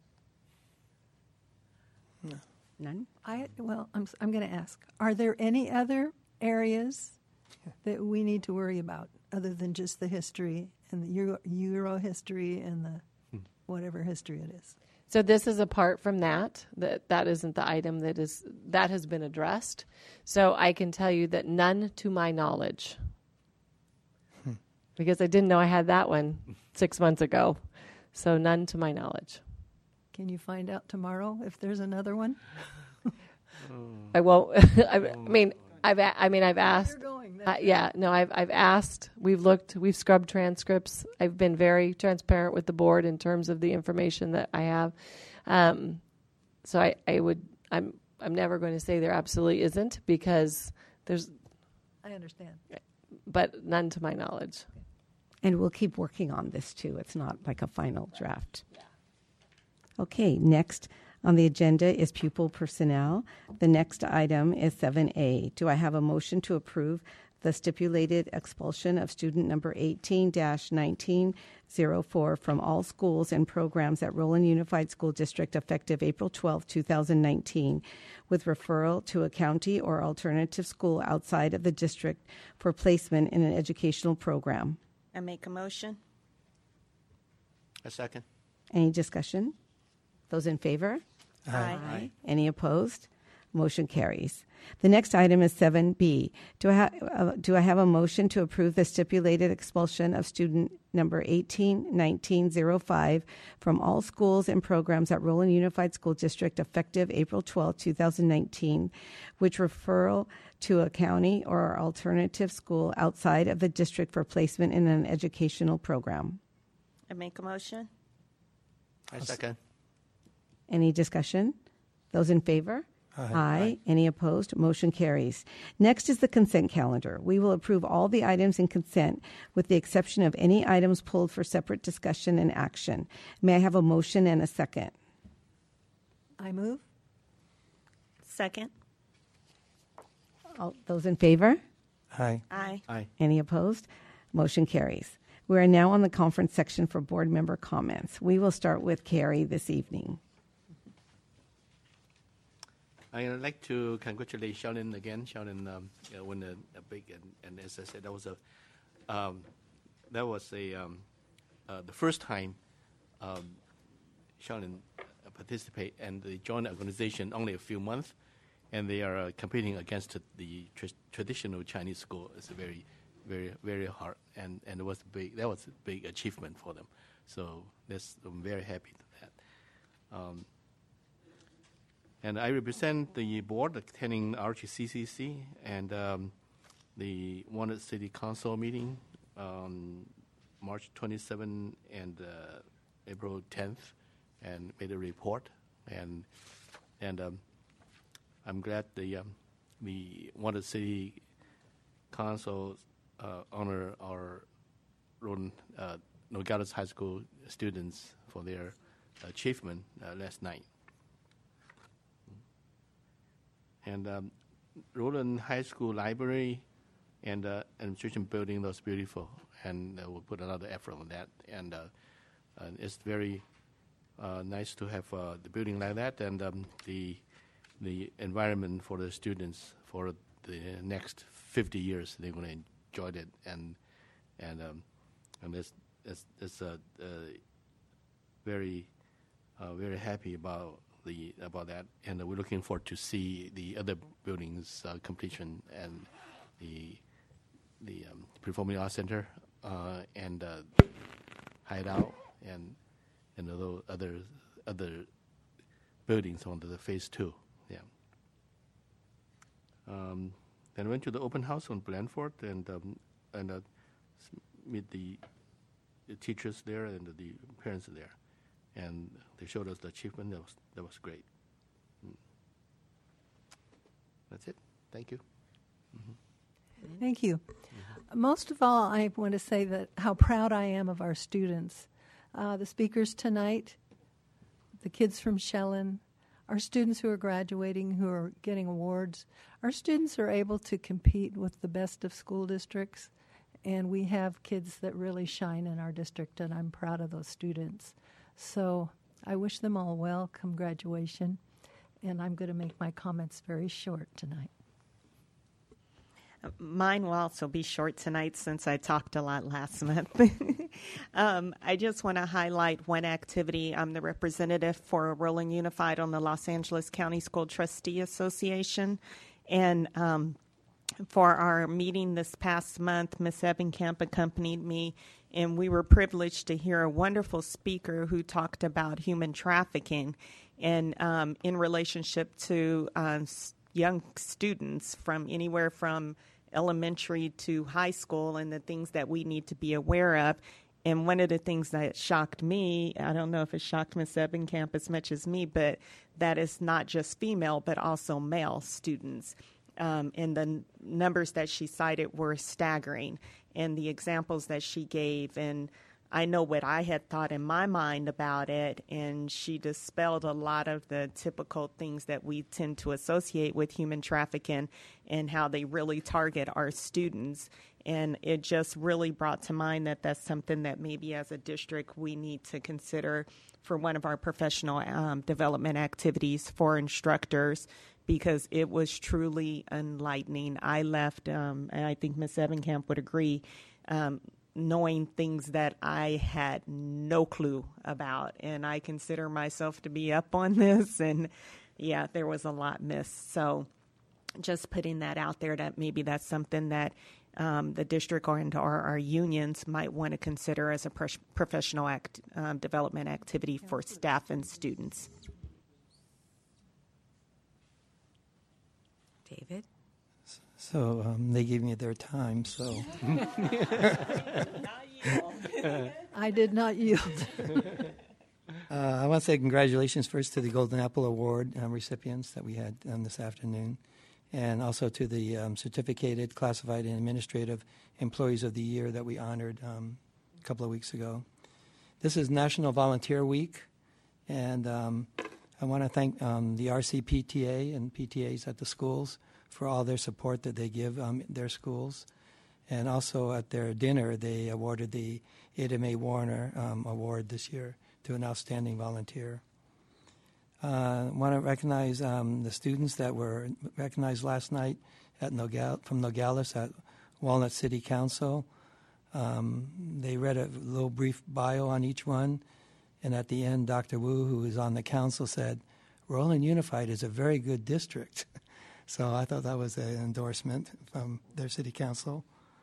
No. None? I well, I'm I'm going to ask. Are there any other areas that we need to worry about other than just the history and the Euro, Euro history and the hmm. whatever history it is? So this is apart from that. That that isn't the item that is that has been addressed. So I can tell you that none to my knowledge, hmm. because I didn't know I had that one six months ago. So none to my knowledge. Can you find out tomorrow if there's another one? I won't. I, I mean, I've. A, I mean, I've asked. Uh, yeah, no, I've. I've asked. We've looked. We've scrubbed transcripts. I've been very transparent with the board in terms of the information that I have. Um, so I, I would. I'm. I'm never going to say there absolutely isn't, because there's. I understand. But none to my knowledge. And we'll keep working on this too. It's not like a final draft. Okay, next on the agenda is pupil personnel. The next item is seven A. Do I have a motion to approve the stipulated expulsion of student number eighteen dash nineteen oh four from all schools and programs at Roland Unified School District effective April twelfth, twenty nineteen, with referral to a county or alternative school outside of the district for placement in an educational program? I make a motion. A second. Any discussion? Those in favor? Aye. Aye. Any opposed? Motion carries. The next item is seven B. Do I, ha- uh, do I have a motion to approve the stipulated expulsion of student number eighteen nineteen oh five from all schools and programs at Roland Unified School District effective April twelfth, twenty nineteen, which referral to a county or alternative school outside of the district for placement in an educational program? I make a motion. I second. Any discussion? Those in favor? Aye. Aye. Any opposed? Motion carries. Next is the consent calendar. We will approve all the items in consent with the exception of any items pulled for separate discussion and action. May I have a motion and a second? I move. Second. All those in favor? Aye. Aye. Aye. Any opposed? Motion carries. We are now on the conference section for board member comments. We will start with Carrie this evening. I'd like to congratulate Sheldon again. Sheldon um, you know, won a, a big, and, and as I said, that was a um, that was a um, uh, the first time um, Sheldon participate and they joined the organization only a few months, and they are uh, competing against the tr- traditional Chinese school. It's a very, very, very hard, and, and it was a big. That was a big achievement for them. So that's, I'm very happy to that. Um, And I represent the board attending R G C C C and um, the Walnut City Council meeting on March twenty-seventh and uh, April tenth, and made a report. And and um, I'm glad the um, the Walnut City Council uh, honor our Roland uh, Nogales High School students for their achievement uh, last night. And um, Roland High School library and uh, administration building was beautiful, and uh, we'll put a lot of effort on that. And, uh, and it's very uh, nice to have uh, the building like that, and um, the the environment for the students for the next fifty years. They're going to enjoy it, and and um, and it's it's, it's uh, uh, very uh, very happy about. The, about that, and uh, we're looking forward to see the other buildings uh, completion, and the the um, Performing Arts Center uh, and uh, Hideout, and and other other other buildings on the phase two. Yeah. Um, then I went to the open house on Blandford and um, and uh, meet the, the teachers there and the, the parents there. And they showed us the achievement. That was that was great. Mm. That's it. Thank you. Mm-hmm. Thank you. Mm-hmm. Most of all, I want to say that how proud I am of our students. Uh, the speakers tonight, the kids from Shellen, our students who are graduating, who are getting awards. Our students are able to compete with the best of school districts, and we have kids that really shine in our district, and I'm proud of those students. So I wish them all well come graduation, and I'm going to make my comments very short tonight. Mine will also be short tonight since I talked a lot last month. um, I just want to highlight one activity. I'm the representative for Roland Unified on the Los Angeles County School Trustee Association, and um, for our meeting this past month, Miz Ebenkamp accompanied me, and we were privileged to hear a wonderful speaker who talked about human trafficking and um, in relationship to uh, young students from anywhere from elementary to high school and the things that we need to be aware of. And one of the things that shocked me, I don't know if it shocked Miz Ebenkamp as much as me, but that is not just female, but also male students. Um, and the n- numbers that she cited were staggering, and the examples that she gave. And I know what I had thought in my mind about it, and she dispelled a lot of the typical things that we tend to associate with human trafficking and how they really target our students. And it just really brought to mind that that's something that maybe as a district we need to consider for one of our professional um, development activities for instructors, because it was truly enlightening. I left, um, and I think Miz Ebenkamp would agree, um, knowing things that I had no clue about. And I consider myself to be up on this. And, yeah, there was a lot missed. So just putting that out there, that maybe that's something that um, the district or, and our, our unions might want to consider as a pro- professional act, um, development activity for staff and students. David? So um, they gave me their time, so. I did not yield. uh, I want to say congratulations first to the Golden Apple Award um, recipients that we had um, this afternoon, and also to the um, certificated, classified, and administrative employees of the year that we honored um, a couple of weeks ago. This is National Volunteer Week, and um, I want to thank um, the R C P T A and P T As at the schools for all their support that they give um, their schools. And also at their dinner, they awarded the Ada Mae Warner um, Award this year to an outstanding volunteer. I uh, want to recognize um, the students that were recognized last night at Nogal- from Nogales at Walnut City Council. Um, they read a little brief bio on each one. And at the end, Doctor Wu, who is on the council, said, Roland Unified is a very good district. So I thought that was an endorsement from their city council.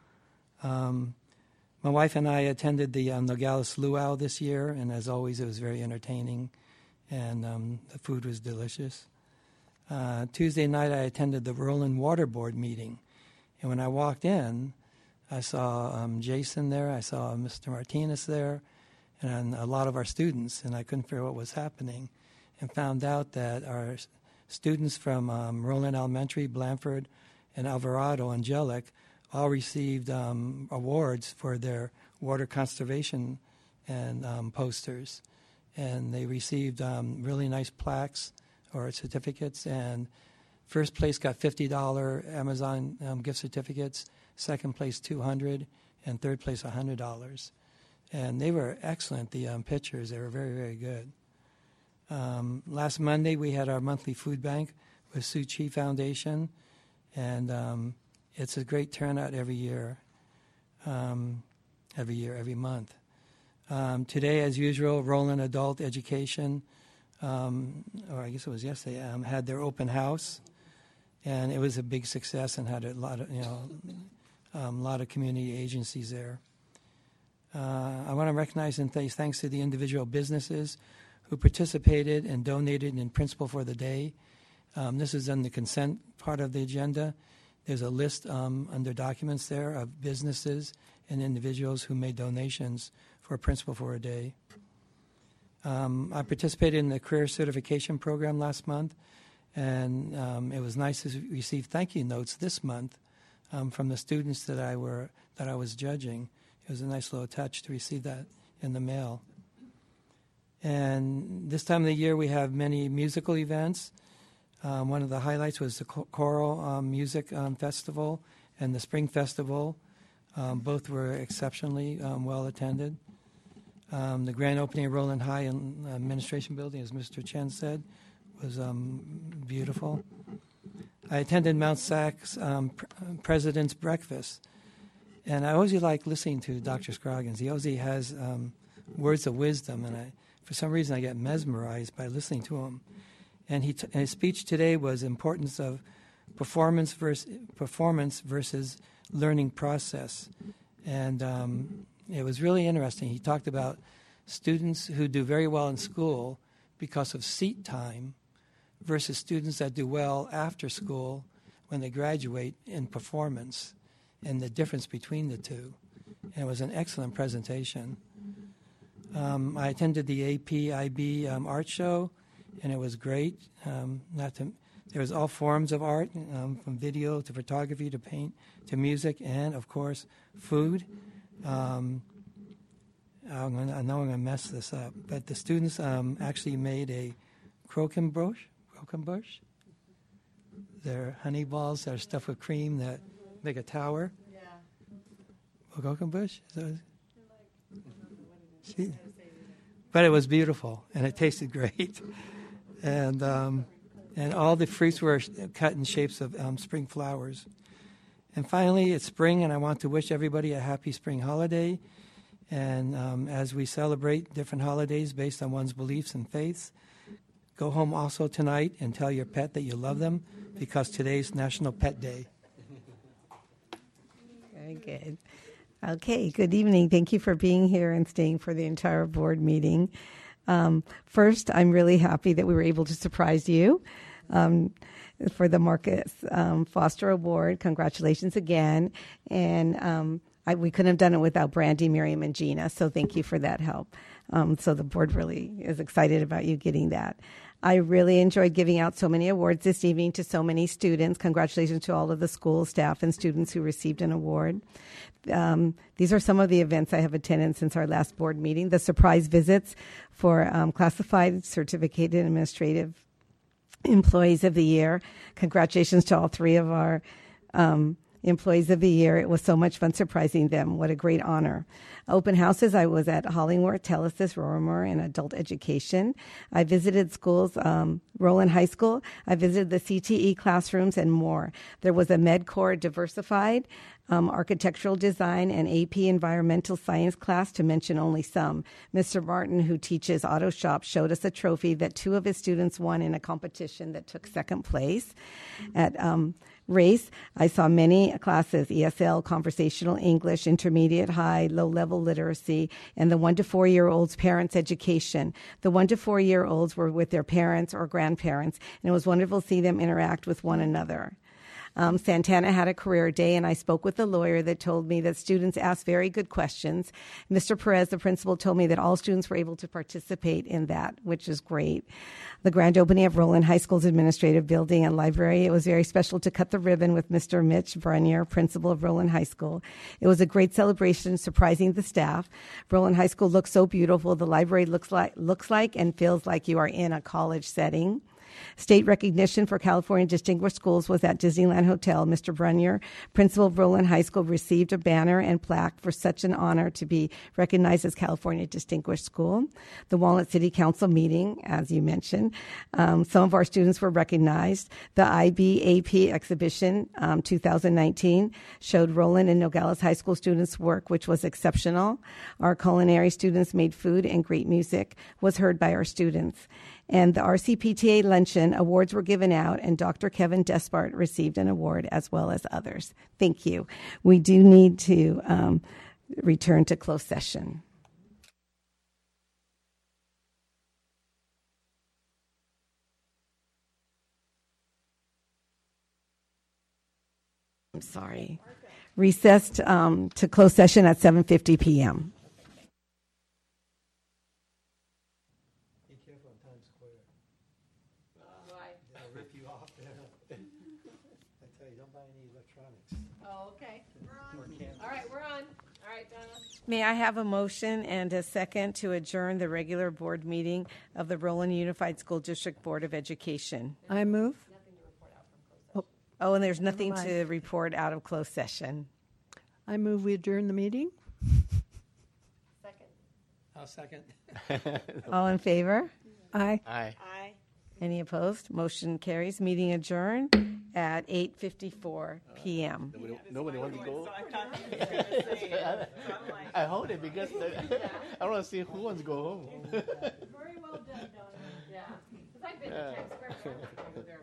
Um, my wife and I attended the um, Nogales Luau this year, and as always, it was very entertaining, and um, the food was delicious. Uh, Tuesday night, I attended the Roland Water Board meeting, and when I walked in, I saw um, Jason there, I saw Mister Martinez there, and a lot of our students, and I couldn't figure out what was happening, and found out that our students from um, Roland Elementary, Blandford, and Alvarado, Angelic, all received um, awards for their water conservation and um, posters. And they received um, really nice plaques or certificates, and first place got fifty dollars Amazon um, gift certificates, second place two hundred dollars, and third place one hundred dollars. And they were excellent, the um, pictures. They were very, very good. Um, last Monday, we had our monthly food bank with Suu Kyi Foundation, and um, it's a great turnout every year, um, every year, every month. Um, today, as usual, Roland Adult Education, um, or I guess it was yesterday, um, had their open house, and it was a big success and had a lot of, you know, a um, lot of community agencies there. Uh, I want to recognize and say thanks to the individual businesses who participated and donated in Principal for the Day. Um, this is on the consent part of the agenda. There's a list um, under documents there of businesses and individuals who made donations for Principal for a Day. Um, I participated in the Career Certification Program last month, and um, it was nice to receive thank you notes this month um, from the students that I were that I was judging. It was a nice little touch to receive that in the mail. And this time of the year, we have many musical events. Um, one of the highlights was the Choral um, Music um, Festival and the Spring Festival. Um, both were exceptionally um, well attended. Um, the grand opening of Roland High and Administration Building, as Mister Chen said, was um, beautiful. I attended Mount Sacs um, pr- President's Breakfast. And I always like listening to Doctor Scroggins. He always has um, words of wisdom, and I, for some reason I get mesmerized by listening to him. And he t- his speech today was importance of performance versus performance versus learning process, and um, it was really interesting. He talked about students who do very well in school because of seat time versus students that do well after school when they graduate in performance, and the difference between the two. And it was an excellent presentation. Um, I attended the A P I B um, art show, and it was great. Um, not to, there was all forms of art, um, from video to photography to paint to music, and of course food. Um, I'm gonna, I know I'm going to mess this up, but the students um, actually made a croquembouche. Croquembouche. They're honey balls that are stuffed with cream that make a tower. Yeah. Croquembouche. She, but it was beautiful, and it tasted great, and um, and all the fruits were cut in shapes of um, spring flowers. And finally, it's spring, and I want to wish everybody a happy spring holiday. And um, as we celebrate different holidays based on one's beliefs and faiths, go home also tonight and tell your pet that you love them, because today's National Pet Day. Very good. Okay, good evening. Thank you for being here and staying for the entire board meeting. Um, first, I'm really happy that we were able to surprise you um, for the Marcus um, Foster Award. Congratulations again. And um, I, we couldn't have done it without Brandy, Miriam, and Gina, so thank you for that help. Um, so the board really is excited about you getting that. I really enjoyed giving out so many awards this evening to so many students. Congratulations to all of the school staff and students who received an award. Um, these are some of the events I have attended since our last board meeting. The surprise visits for um, classified, certificated, administrative employees of the year. Congratulations to all three of our um, employees of the year. It was so much fun surprising them. What a great honor. Open houses, I was at Hollingworth, Telesys, Rorimer, and Adult Education. I visited schools, um, Roland High School. I visited the C T E classrooms and more. There was a MedCore Diversified, um, Architectural Design, and A P Environmental Science class, to mention only some. Mister Martin, who teaches auto shop, showed us a trophy that two of his students won in a competition that took second place. At um, Race, I saw many classes, E S L, Conversational English, Intermediate High, Low-Level Literacy, and the one to four-year-olds' parents' education. The one to four-year-olds were with their parents or grandparents, and it was wonderful to see them interact with one another. Um, Santana had a career day, and I spoke with a lawyer that told me that students asked very good questions. Mister Perez, the principal, told me that all students were able to participate in that, which is great. The grand opening of Roland High School's administrative building and library, it was very special to cut the ribbon with Mister Mitch Brunier, principal of Roland High School. It was a great celebration, surprising the staff. Roland High School looks so beautiful. The library looks like, looks like and feels like you are in a college setting. State recognition for California Distinguished Schools was at Disneyland Hotel. Mister Brunier, principal of Roland High School, received a banner and plaque for such an honor to be recognized as California Distinguished School. The Walnut City Council meeting, as you mentioned, um, some of our students were recognized. The I B A P exhibition um, two thousand nineteen showed Roland and Nogales High School students' work, which was exceptional. Our culinary students made food, and great music was heard by our students. And the R C P T A luncheon awards were given out, and Doctor Kevin Despart received an award, as well as others. Thank you. We do need to um, return to closed session. I'm sorry. Recessed um, to closed session at seven fifty p.m. May I have a motion and a second to adjourn the regular board meeting of the Roland Unified School District Board of Education? I move. Oh, oh and there's nothing to report out of closed session. I move we adjourn the meeting. Second. I'll second. All in favor? Aye. Aye. Aye. Any opposed? Motion carries. Meeting adjourned at eight fifty-four p.m. Nobody, nobody wants to go. I hold it because the, I want to see who wants to go home. Very well done, Donna. Yeah. Because I've been to Times Square.